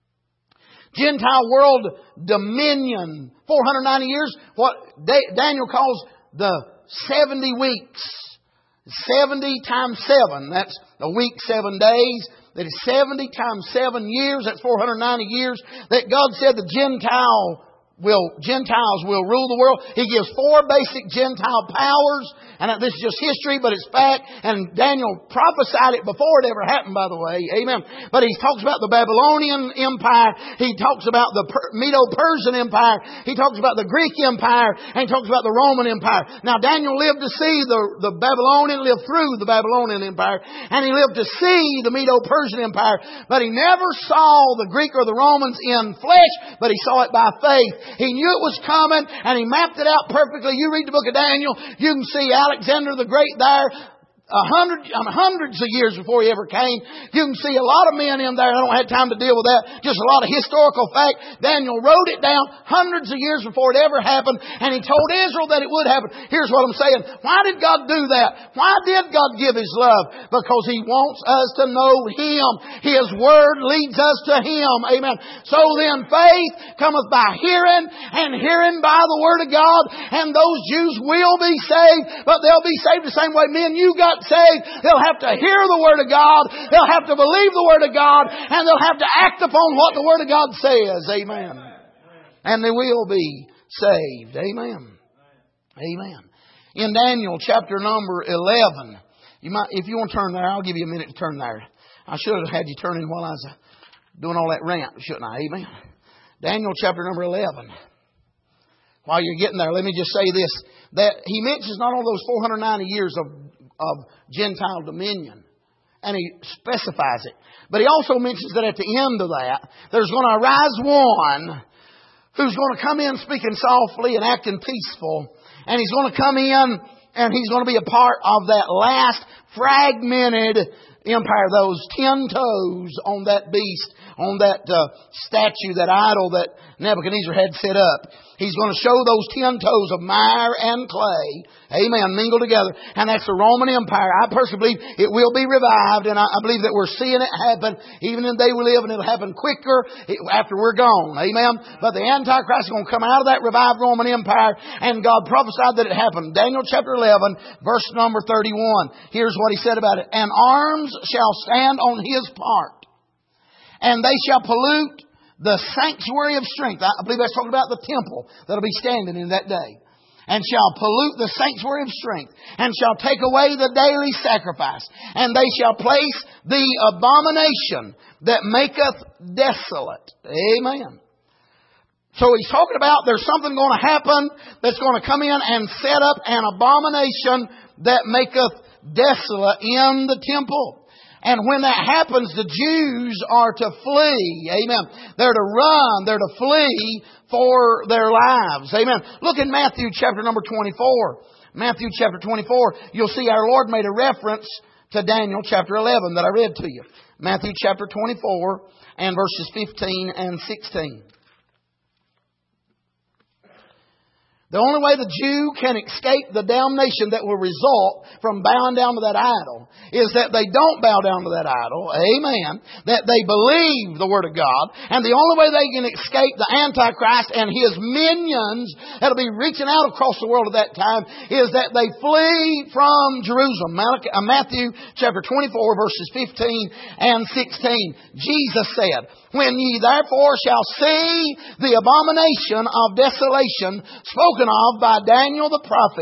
Gentile world dominion. four hundred ninety years. What Daniel calls the seventy weeks. seventy times seven. That's a week, seven days. That is seventy times seven years. That's four hundred ninety years. That God said the Gentile will, Gentiles will rule the world. He gives four basic Gentile powers. And this is just history, but it's fact. And Daniel prophesied it before it ever happened, by the way. Amen. But he talks about the Babylonian Empire. He talks about the Medo-Persian Empire. He talks about the Greek Empire. And he talks about the Roman Empire. Now, Daniel lived to see the, the Babylonian, lived through the Babylonian Empire. And he lived to see the Medo-Persian Empire. But he never saw the Greek or the Romans in flesh, but he saw it by faith. He knew it was coming, and he mapped it out perfectly. You read the book of Daniel, you can see Alexander the Great there. A hundred, um, hundreds of years before he ever came. You can see a lot of men in there. I don't have time to deal with that. Just a lot of historical fact. Daniel wrote it down hundreds of years before it ever happened. And he told Israel that it would happen. Here's what I'm saying. Why did God do that? Why did God give His love? Because He wants us to know Him. His Word leads us to Him. Amen. So then faith cometh by hearing, and hearing by the Word of God. And those Jews will be saved, but they'll be saved the same way me and you got saved. They'll have to hear the Word of God. They'll have to believe the Word of God. And they'll have to act upon what the Word of God says. Amen. And they will be saved. Amen. Amen. In Daniel chapter number eleven, you might, if you want to turn there, I'll give you a minute to turn there. I should have had you turn in while I was doing all that rant, shouldn't I? Amen. Daniel chapter number eleven. While you're getting there, let me just say this. That he mentions not only those four hundred ninety years of of Gentile dominion. And he specifies it. But he also mentions that at the end of that, there's going to arise one who's going to come in speaking softly and acting peaceful. And he's going to come in and he's going to be a part of that last fragmented empire. Those ten toes on that beast, on that uh, statue, that idol that Nebuchadnezzar had set up. He's going to show those ten toes of mire and clay. Amen. Mingled together. And that's the Roman Empire. I personally believe it will be revived. And I, I believe that we're seeing it happen even in the day we live. And it'll happen quicker after we're gone. Amen. But the Antichrist is going to come out of that revived Roman Empire. And God prophesied that it happened. Daniel chapter eleven, verse number thirty-one. Here's what He said about it. And arms shall stand on his part. And they shall pollute the sanctuary of strength. I believe that's talking about the temple that'll be standing in that day. And shall pollute the sanctuary of strength. And shall take away the daily sacrifice. And they shall place the abomination that maketh desolate. Amen. So he's talking about there's something going to happen that's going to come in and set up an abomination that maketh desolate in the temple. And when that happens, the Jews are to flee. Amen. They're to run. They're to flee for their lives. Amen. Look in Matthew chapter number twenty-four. Matthew chapter twenty-four. You'll see our Lord made a reference to Daniel chapter eleven that I read to you. Matthew chapter twenty-four and verses fifteen and sixteen. The only way the Jew can escape the damnation that will result from bowing down to that idol is that they don't bow down to that idol. Amen. That they believe the Word of God. And the only way they can escape the Antichrist and his minions that'll be reaching out across the world at that time is that they flee from Jerusalem. Matthew chapter twenty-four verses fifteen and sixteen. Jesus said, when ye therefore shall see the abomination of desolation spoken of by Daniel the prophet,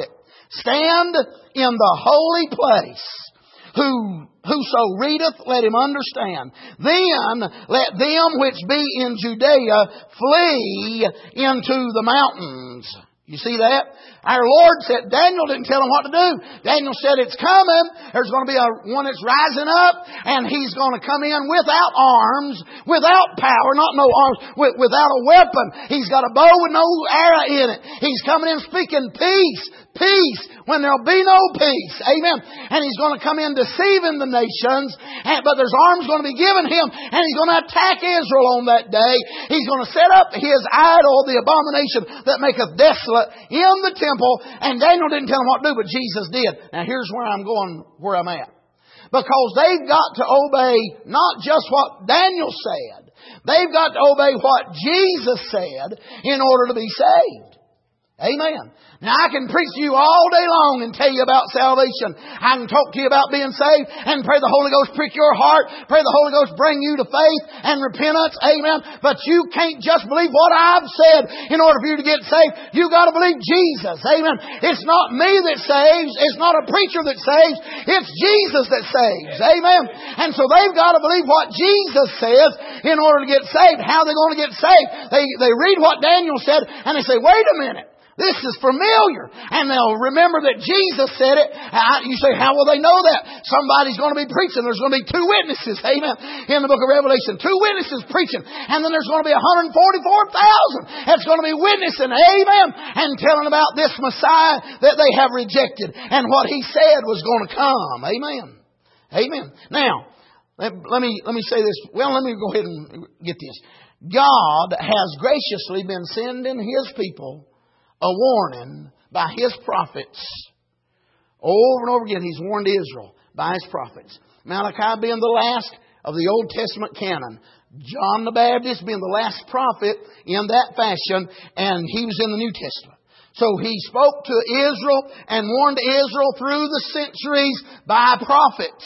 stand in the holy place. Who, whoso readeth, let him understand. Then let them which be in Judea flee into the mountains. You see that? Our Lord said, Daniel didn't tell him what to do. Daniel said, it's coming. There's going to be a one that's rising up, and he's going to come in without arms, without power, not no arms, with, without a weapon. He's got a bow with no arrow in it. He's coming in speaking peace, peace, when there'll be no peace. Amen. And he's going to come in deceiving the nations, and, but there's arms going to be given him, and he's going to attack Israel on that day. He's going to set up his idol, the abomination that maketh desolate, in the temple. And Daniel didn't tell him what to do, but Jesus did. Now here's where I'm going, where I'm at. Because they've got to obey not just what Daniel said. They've got to obey what Jesus said in order to be saved. Amen. Now I can preach to you all day long and tell you about salvation. I can talk to you about being saved and pray the Holy Ghost prick your heart. Pray the Holy Ghost bring you to faith and repentance. Amen. But you can't just believe what I've said in order for you to get saved. You got to believe Jesus. Amen. It's not me that saves. It's not a preacher that saves. It's Jesus that saves. Amen. And so they've got to believe what Jesus says in order to get saved. How are they going to get saved? They, they read what Daniel said and they say, wait a minute. This is familiar. And they'll remember that Jesus said it. You say, how will they know that? Somebody's going to be preaching. There's going to be two witnesses, amen, in the book of Revelation. Two witnesses preaching. And then there's going to be one hundred forty-four thousand that's going to be witnessing, amen, and telling about this Messiah that they have rejected and what He said was going to come. Amen. Amen. Now, let, let me let me say this. Well, let me go ahead and get this. God has graciously been sending His people a warning by His prophets. Over and over again, He's warned Israel by His prophets. Malachi being the last of the Old Testament canon. John the Baptist being the last prophet in that fashion, and he was in the New Testament. So He spoke to Israel and warned Israel through the centuries by prophets.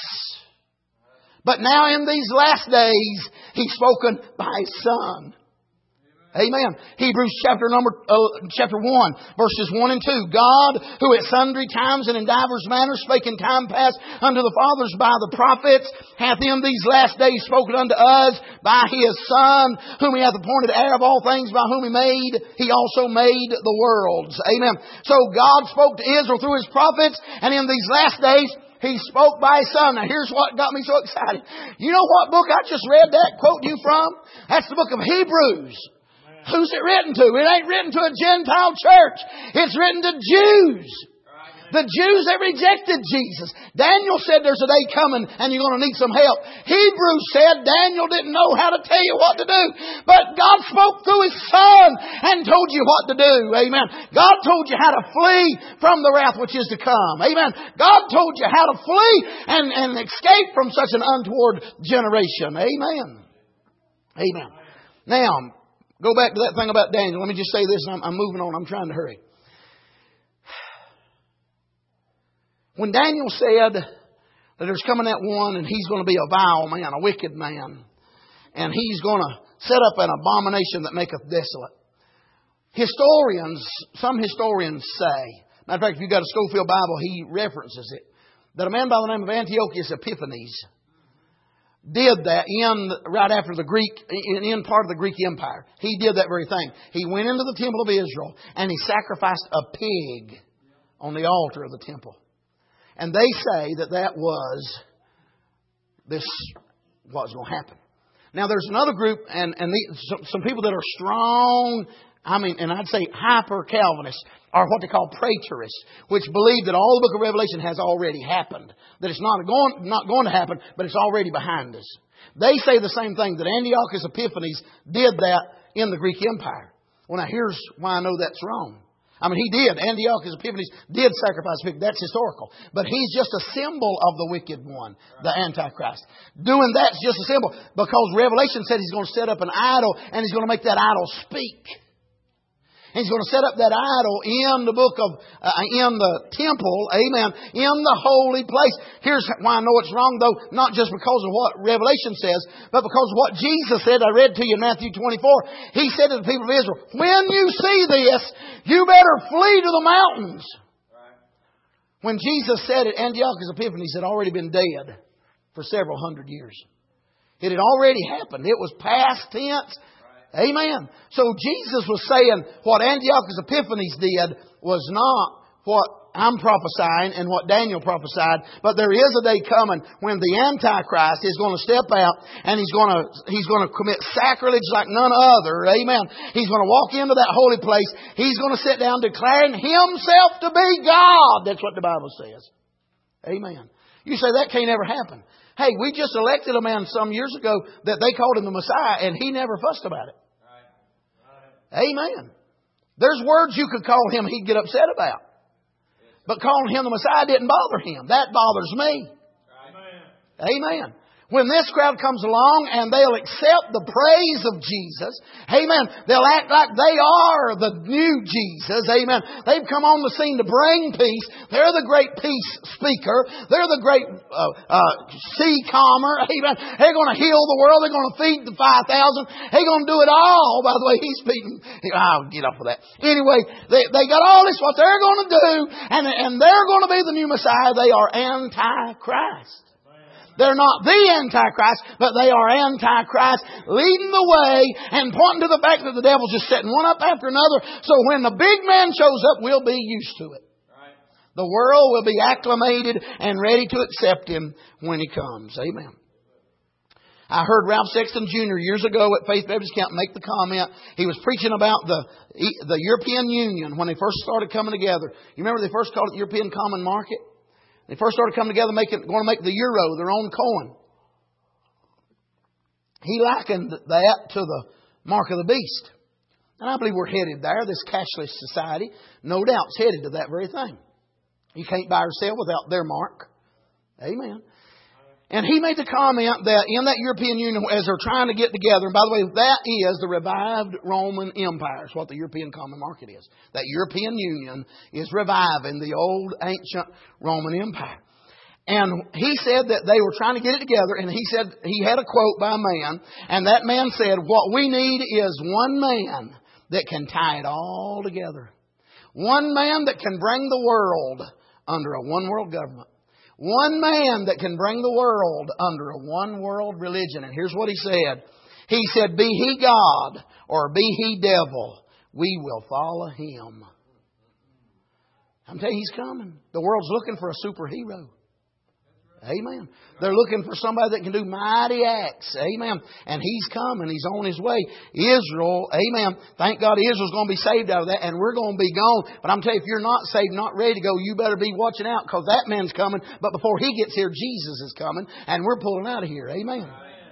But now in these last days, He's spoken by His Son. Amen. Hebrews chapter number uh, chapter one, verses one and two. God, who at sundry times and in divers manners spake in time past unto the fathers by the prophets, hath in these last days spoken unto us by His Son, whom He hath appointed heir of all things, by whom He made, He also made the worlds. Amen. So God spoke to Israel through His prophets, and in these last days, He spoke by His Son. Now here's what got me so excited. You know what book I just read that quote you from? That's the book of Hebrews. Who's it written to? It ain't written to a Gentile church. It's written to Jews. The Jews that rejected Jesus. Daniel said there's a day coming and you're going to need some help. Hebrews said Daniel didn't know how to tell you what to do. But God spoke through His Son and told you what to do. Amen. God told you how to flee from the wrath which is to come. Amen. God told you how to flee and, and escape from such an untoward generation. Amen. Amen. Now, go back to that thing about Daniel. Let me just say this, and I'm, I'm moving on. I'm trying to hurry. When Daniel said that there's coming that one and he's going to be a vile man, a wicked man, and he's going to set up an abomination that maketh desolate. Historians, some historians say, matter of fact, if you've got a Scofield Bible, he references it, that a man by the name of Antiochus Epiphanes did that in right after the Greek, in, in part of the Greek Empire. He did that very thing. He went into the temple of Israel and he sacrificed a pig on the altar of the temple. And they say that that was this what was going to happen. Now there's another group and, and the, some, some people that are strong, I mean, and I'd say hyper Calvinists, are what they call preterists, which believe that all the book of Revelation has already happened. That it's not going, not going to happen, but it's already behind us. They say the same thing, that Antiochus Epiphanes did that in the Greek Empire. Well, now here's why I know that's wrong. I mean, he did. Antiochus Epiphanes did sacrifice a pig. That's historical. But he's just a symbol of the wicked one, the Antichrist. Doing that's just a symbol, because Revelation said he's going to set up an idol and he's going to make that idol speak. He's going to set up that idol in the book of, uh, in the temple, amen, in the holy place. Here's why I know it's wrong, though, not just because of what Revelation says, but because of what Jesus said. I read to you in Matthew twenty-four. He said to the people of Israel, when you see this, you better flee to the mountains. When Jesus said it, Antiochus Epiphanes had already been dead for several hundred years. It had already happened. It was past tense. Amen. So Jesus was saying what Antiochus Epiphanes did was not what I'm prophesying and what Daniel prophesied, but there is a day coming when the Antichrist is going to step out and he's going to, he's going to commit sacrilege like none other. Amen. He's going to walk into that holy place. He's going to sit down declaring himself to be God. That's what the Bible says. Amen. You say that can't ever happen. Hey, we just elected a man some years ago that they called him the Messiah and he never fussed about it. Amen. There's words you could call him he'd get upset about. But calling him the Messiah didn't bother him. That bothers me. Amen. Amen. When this crowd comes along and they'll accept the praise of Jesus, amen, they'll act like they are the new Jesus, amen. They've come on the scene to bring peace. They're the great peace speaker. They're the great uh, uh, sea calmer, amen. They're going to heal the world. They're going to feed the five thousand. They're going to do it all. By the way, he's feeding. I'll get off of that. Anyway, they, they got all this, what they're going to do, and, and they're going to be the new Messiah. They are anti-Christ. They're not the Antichrist, but they are Antichrist, leading the way and pointing to the fact that the devil's just setting one up after another. So when the big man shows up, we'll be used to it. Right. The world will be acclimated and ready to accept him when he comes. Amen. I heard Ralph Sexton Junior years ago at Faith Baptist Camp make the comment. He was preaching about the the European Union when they first started coming together. You remember they first called it the European Common Market? They first started coming together, making, going to make the euro their own coin. He likened that to the mark of the beast. And I believe we're headed there. This cashless society, no doubt, is headed to that very thing. You can't buy or sell without their mark. Amen. And he made the comment that in that European Union, as they're trying to get together, and by the way, that is the revived Roman Empire. It's what the European Common Market is. That European Union is reviving the old ancient Roman Empire. And he said that they were trying to get it together, and he said, he had a quote by a man, and that man said, what we need is one man that can tie it all together. One man that can bring the world under a one world government. One man that can bring the world under a one world religion. And here's what he said. He said, be he God or be he devil, we will follow him. I'm telling you, he's coming. The world's looking for a superhero. Amen. They're looking for somebody that can do mighty acts. Amen. And he's coming. He's on his way. Israel, amen. Thank God Israel's going to be saved out of that, and we're going to be gone. But I'm telling you, if you're not saved, not ready to go, you better be watching out, because that man's coming. But before he gets here, Jesus is coming, and we're pulling out of here. Amen.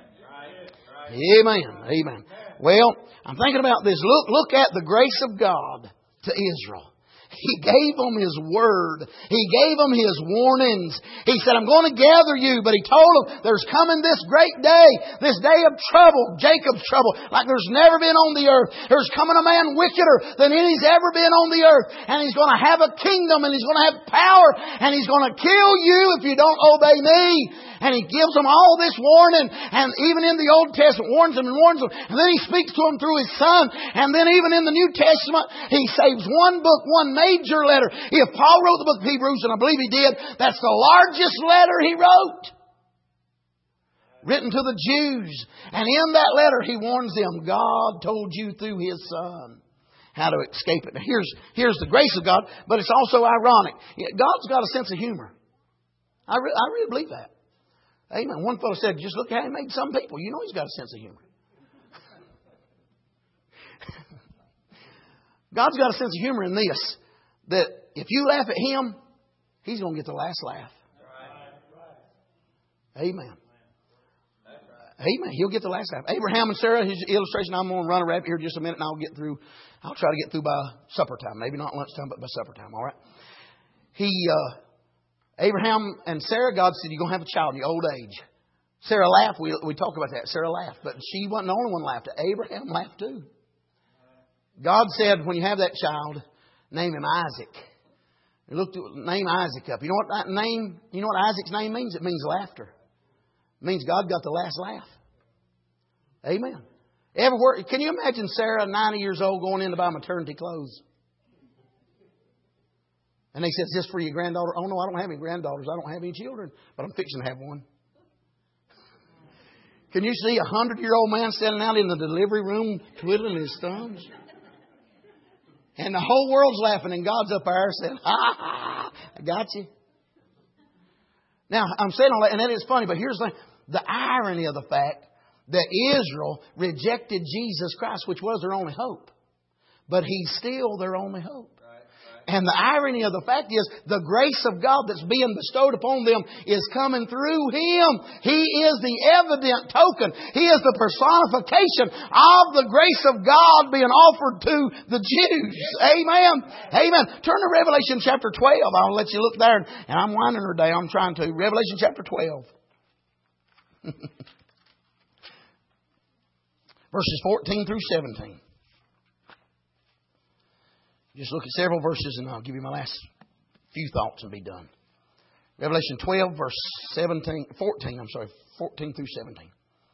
Amen. Amen. Well, I'm thinking about this. Look, look at the grace of God to Israel. He gave them His Word. He gave them His warnings. He said, I'm going to gather you. But He told them, there's coming this great day, this day of trouble, Jacob's trouble, like there's never been on the earth. There's coming a man wickeder than any's ever been on the earth. And he's going to have a kingdom, and he's going to have power, and he's going to kill you if you don't obey me. And He gives them all this warning. And even in the Old Testament, warns them and warns them. And then He speaks to them through His Son. And then even in the New Testament, He saves one book, one major letter. If Paul wrote the book of Hebrews, and I believe he did, that's the largest letter he wrote. Written to the Jews. And in that letter, he warns them, God told you through His Son how to escape it. Now here's, here's the grace of God, but it's also ironic. God's got a sense of humor. I, re- I really believe that. Amen. One fellow said, just look how He made some people. You know He's got a sense of humor. God's got a sense of humor in this, that if you laugh at Him, He's going to get the last laugh. Amen. Amen. He'll get the last laugh. Abraham and Sarah, his illustration, I'm going to run a rabbit here just a minute, and I'll get through. I'll try to get through by supper time. Maybe not lunchtime, but by supper time. All right. He... Uh, Abraham and Sarah, God said, you're going to have a child in your old age. Sarah laughed. We, we talked about that. Sarah laughed. But she wasn't the only one laughed. Abraham laughed too. God said, when you have that child, name him Isaac. He looked at, name Isaac up. You know what that name, you know what Isaac's name means? It means laughter. It means God got the last laugh. Amen. Everywhere, can you imagine Sarah, ninety years old, going in to buy maternity clothes? And they said, is this for your granddaughter? Oh, no, I don't have any granddaughters. I don't have any children. But I'm fixing to have one. Can you see a hundred-year-old man standing out in the delivery room twiddling his thumbs? And the whole world's laughing and God's up there saying, ha, ha, I got you. Now, I'm saying all that, and that is funny, but here's the, the irony of the fact that Israel rejected Jesus Christ, which was their only hope. But He's still their only hope. And the irony of the fact is, the grace of God that's being bestowed upon them is coming through Him. He is the evident token. He is the personification of the grace of God being offered to the Jews. Amen. Amen. Turn to Revelation chapter twelve. I'll let you look there. And I'm winding her down. I'm trying to. Revelation chapter twelve. Verses fourteen through seventeen. Just look at several verses and I'll give you my last few thoughts and be done. Revelation twelve, verse seventeen, fourteen, I'm sorry, fourteen through seventeen.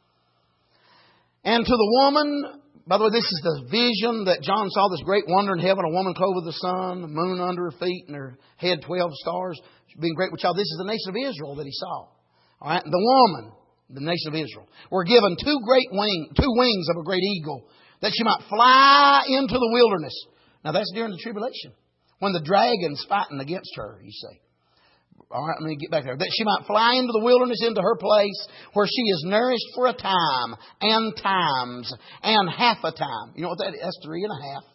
And to the woman, by the way, this is the vision that John saw, this great wonder in heaven, a woman clothed with the sun, the moon under her feet, and her head twelve stars, being great with child. This is the nation of Israel that he saw. All right, and the woman, the nation of Israel, were given two great wing, two wings of a great eagle, that she might fly into the wilderness. Now that's during the tribulation, when the dragon's fighting against her, you see. All right, let me get back there. That she might fly into the wilderness, into her place, where she is nourished for a time, and times, and half a time. You know what that is? That's three and a half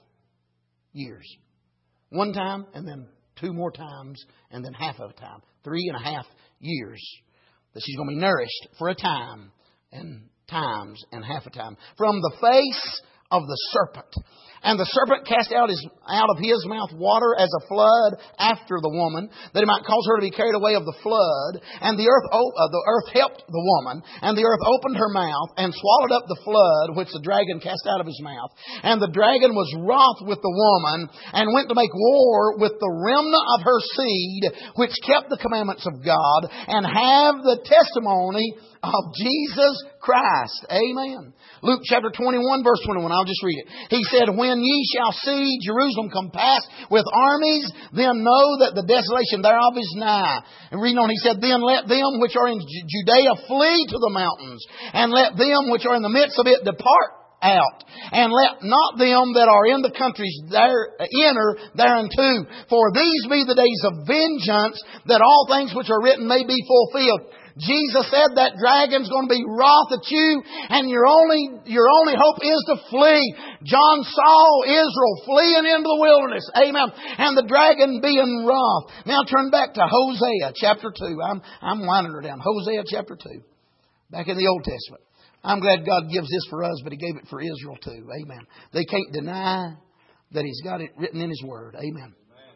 years. One time, and then two more times, and then half of a time. Three and a half years. That she's going to be nourished for a time, and times, and half a time. From the face of the serpent. And the serpent cast out his out of his mouth water as a flood after the woman, that it might cause her to be carried away of the flood. And the earth uh, the earth helped the woman, and the earth opened her mouth and swallowed up the flood which the dragon cast out of his mouth. And the dragon was wroth with the woman, and went to make war with the remnant of her seed, which kept the commandments of God, and have the testimony of Jesus Christ. Amen. Luke chapter twenty-one, verse twenty-one. I'll just read it. He said, when ye shall see Jerusalem compassed with armies, then know that the desolation thereof is nigh. And reading on, he said, then let them which are in Judea flee to the mountains, and let them which are in the midst of it depart out. And let not them that are in the countries there enter thereunto. For these be the days of vengeance, that all things which are written may be fulfilled. Jesus said that dragon's going to be wroth at you, and your only your only hope is to flee. John saw Israel fleeing into the wilderness. Amen. And the dragon being wroth. Now turn back to Hosea chapter two. I'm I'm winding her down. Hosea chapter two. Back in the Old Testament. I'm glad God gives this for us, but He gave it for Israel too. Amen. They can't deny that He's got it written in His Word. Amen.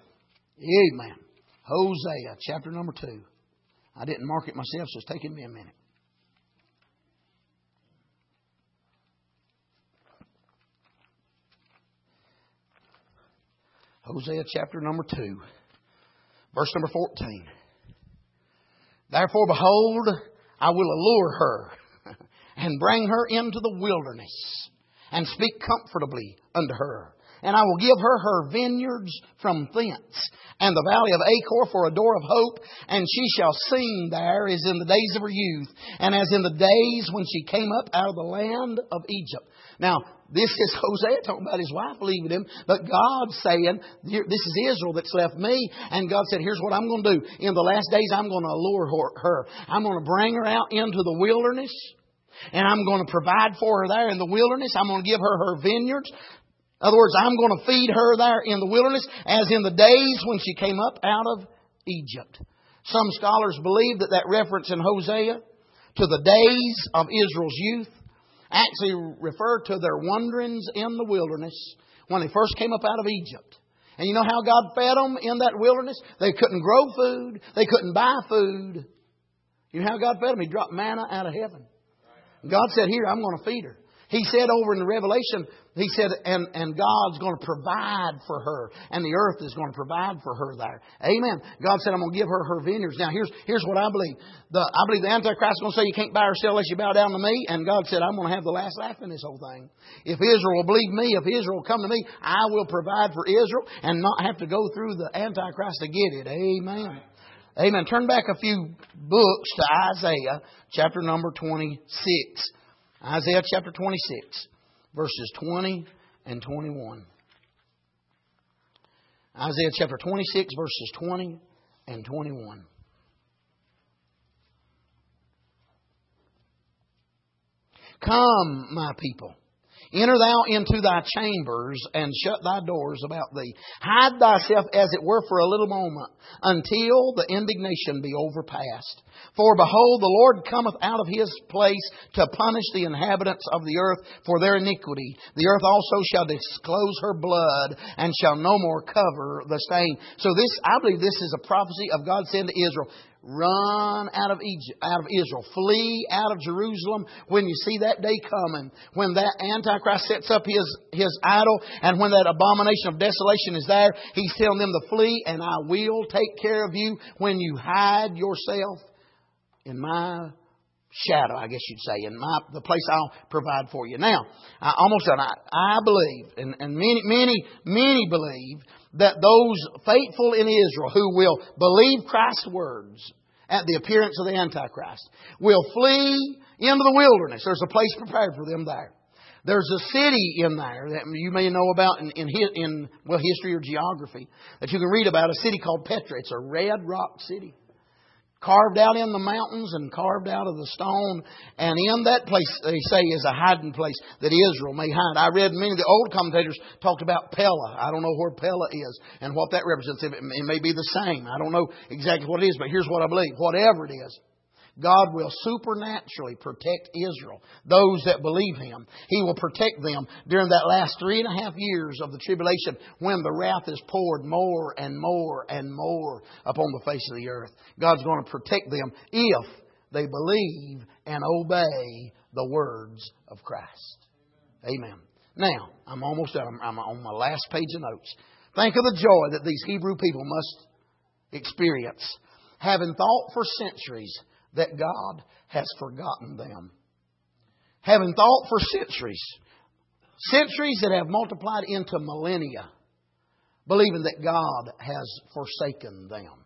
Amen. Amen. Hosea chapter number two. I didn't mark it myself, so it's taking me a minute. Hosea chapter number two, verse number fourteen. Therefore, behold, I will allure her and bring her into the wilderness and speak comfortably unto her. And I will give her her vineyards from thence, and the valley of Achor for a door of hope. And she shall sing there as in the days of her youth, and as in the days when she came up out of the land of Egypt. Now, this is Hosea talking about his wife leaving him, but God's saying, this is Israel that's left me. And God said, here's what I'm going to do. In the last days, I'm going to allure her. I'm going to bring her out into the wilderness, and I'm going to provide for her there in the wilderness. I'm going to give her her vineyards. In other words, I'm going to feed her there in the wilderness as in the days when she came up out of Egypt. Some scholars believe that that reference in Hosea to the days of Israel's youth actually refer to their wanderings in the wilderness when they first came up out of Egypt. And you know how God fed them in that wilderness? They couldn't grow food. They couldn't buy food. You know how God fed them? He dropped manna out of heaven. God said, here, I'm going to feed her. He said over in the Revelation He said, and, and God's going to provide for her. And the earth is going to provide for her there. Amen. God said, I'm going to give her her vineyards. Now, here's, here's what I believe. The, I believe the Antichrist is going to say you can't buy or sell unless you bow down to me. And God said, I'm going to have the last laugh in this whole thing. If Israel will believe me, if Israel will come to me, I will provide for Israel and not have to go through the Antichrist to get it. Amen. Amen. Turn back a few books to Isaiah chapter number twenty-six. Isaiah chapter twenty-six. Verses twenty and twenty-one. Isaiah chapter twenty-six, verses twenty and twenty-one. Come, my people. Enter thou into thy chambers and shut thy doors about thee. Hide thyself as it were for a little moment until the indignation be overpast. For behold, the Lord cometh out of His place to punish the inhabitants of the earth for their iniquity. The earth also shall disclose her blood and shall no more cover the stain. So this, I believe this is a prophecy of God saying to Israel, run out of Egypt, out of Israel. Flee out of Jerusalem when you see that day coming. When that Antichrist sets up his, his idol and when that abomination of desolation is there, He's telling them to flee, and I will take care of you when you hide yourself in my shadow, I guess you'd say, in my the place I'll provide for you. Now, I almost done. I, I believe, and, and many, many, many believe that those faithful in Israel who will believe Christ's words at the appearance of the Antichrist will flee into the wilderness. There's a place prepared for them there. There's a city in there that you may know about in, in, in well history or geography that you can read about, a city called Petra. It's a red rock city. Carved out in the mountains and carved out of the stone. And in that place, they say, is a hiding place that Israel may hide. I read many of the old commentators talked about Pella. I don't know where Pella is and what that represents. It may be the same. I don't know exactly what it is, but here's what I believe. Whatever it is, God will supernaturally protect Israel, those that believe Him. He will protect them during that last three and a half years of the tribulation when the wrath is poured more and more and more upon the face of the earth. God's going to protect them if they believe and obey the words of Christ. Amen. Now, I'm almost done. I'm on my last page of notes. Think of the joy that these Hebrew people must experience, having thought for centuries that God has forgotten them. Having thought for centuries, centuries that have multiplied into millennia, believing that God has forsaken them.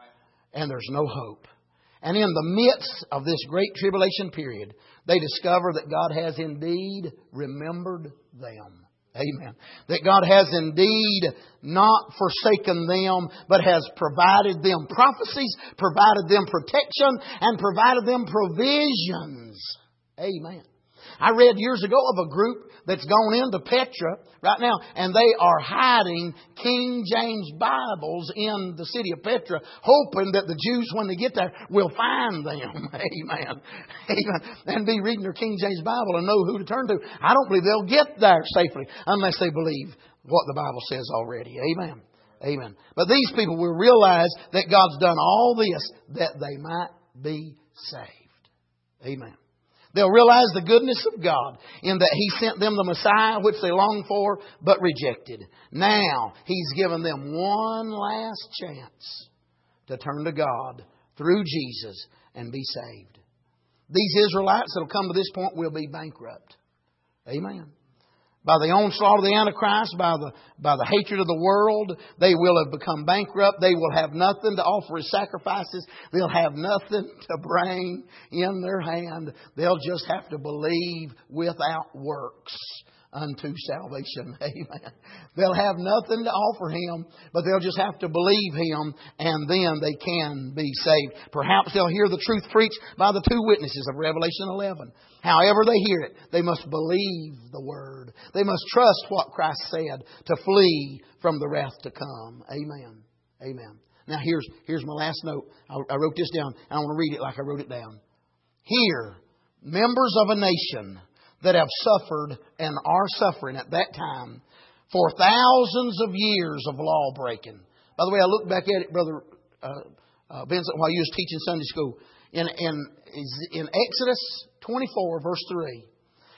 And there's no hope. And in the midst of this great tribulation period, they discover that God has indeed remembered them. Amen. That God has indeed not forsaken them, but has provided them prophecies, provided them protection, and provided them provisions. Amen. I read years ago of a group that's gone into Petra right now, and they are hiding King James Bibles in the city of Petra, hoping that the Jews, when they get there, will find them. Amen. Amen. And be reading their King James Bible and know who to turn to. I don't believe they'll get there safely unless they believe what the Bible says already. Amen. Amen. But these people will realize that God's done all this that they might be saved. Amen. They'll realize the goodness of God in that He sent them the Messiah which they longed for but rejected. Now He's given them one last chance to turn to God through Jesus and be saved. These Israelites that will come to this point will be bankrupt. Amen. By the onslaught of the Antichrist, by the, by the hatred of the world, they will have become bankrupt. They will have nothing to offer as sacrifices. They'll have nothing to bring in their hand. They'll just have to believe without works unto salvation. Amen. They'll have nothing to offer Him, but they'll just have to believe Him, and then they can be saved. Perhaps they'll hear the truth preached by the two witnesses of Revelation eleven. However they hear it, they must believe the Word. They must trust what Christ said to flee from the wrath to come. Amen. Amen. Now here's, here's my last note. I, I wrote this down, and I want to read it like I wrote it down. Here, members of a nation that have suffered and are suffering at that time for thousands of years of law breaking. By the way, I looked back at it, Brother uh, uh, Vincent, while you was teaching Sunday school. In, in, in Exodus twenty-four, verse three,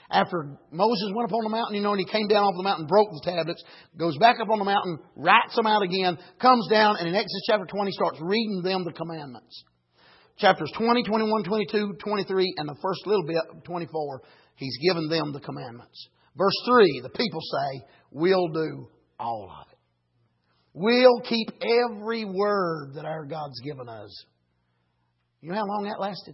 After Moses went up on the mountain, you know, and he came down off the mountain, broke the tablets, goes back up on the mountain, writes them out again, comes down, and in Exodus chapter twenty starts reading them the commandments. Chapters twenty, twenty-one, twenty-two, twenty-three, and the first little bit, twenty-four, He's given them the commandments. Verse three, the people say, we'll do all of it. We'll keep every word that our God's given us. You know how long that lasted?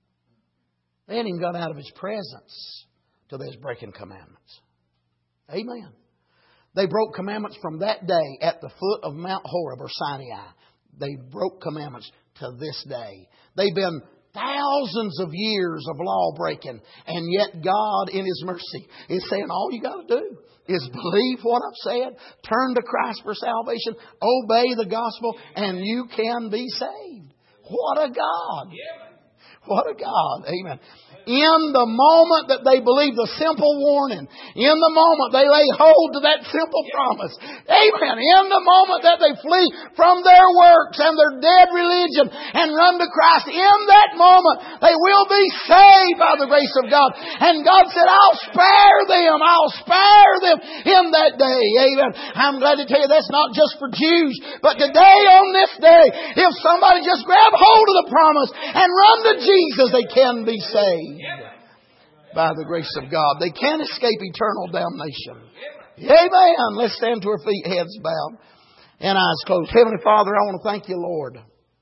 They hadn't even got out of His presence till they was breaking commandments. Amen. They broke commandments from that day at the foot of Mount Horeb or Sinai. They broke commandments to this day. They've been thousands of years of law breaking, and yet God in His mercy is saying all you got to do is believe what I've said, turn to Christ for salvation, obey the gospel, and you can be saved. What a God! What a God. Amen. In the moment that they believe the simple warning, in the moment they lay hold to that simple promise, amen, in the moment that they flee from their works and their dead religion and run to Christ, in that moment they will be saved by the grace of God. And God said, I'll spare them, I'll spare them in that day. Amen. I'm glad to tell you that's not just for Jews, but today on this day, if somebody just grab hold of the promise and run to Jesus, they can be saved. By the grace of God. They can't escape eternal damnation. Amen. Let's stand to our feet, heads bowed, and eyes closed. Heavenly Father, I want to thank you, Lord,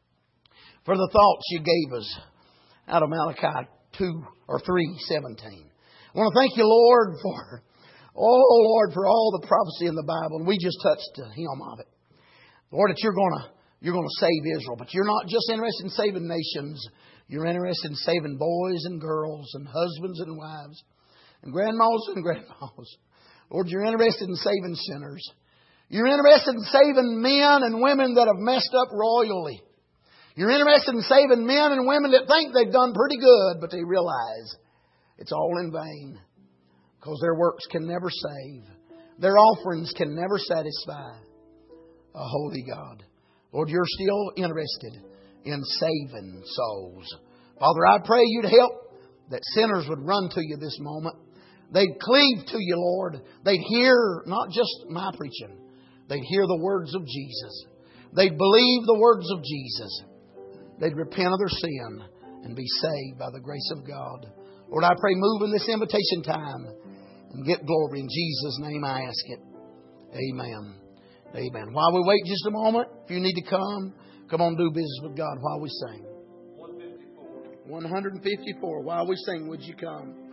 for the thoughts you gave us out of Malachi two or three seventeen. I want to thank you, Lord, for, oh Lord, for all the prophecy in the Bible. And we just touched the hem of it. Lord, that you're going to, you're going to save Israel. But you're not just interested in saving nations. You're interested in saving boys and girls and husbands and wives and grandmas and grandpas. Lord, you're interested in saving sinners. You're interested in saving men and women that have messed up royally. You're interested in saving men and women that think they've done pretty good, but they realize it's all in vain because their works can never save. Their offerings can never satisfy a holy God. Lord, you're still interested in saving souls. Father, I pray you'd help that sinners would run to you this moment. They'd cleave to you, Lord. They'd hear not just my preaching. They'd hear the words of Jesus. They'd believe the words of Jesus. They'd repent of their sin and be saved by the grace of God. Lord, I pray move in this invitation time and get glory. In Jesus' name I ask it. Amen. Amen. While we wait just a moment, if you need to come, come on, do business with God while we sing. one fifty-four. one fifty-four. While we sing, would you come?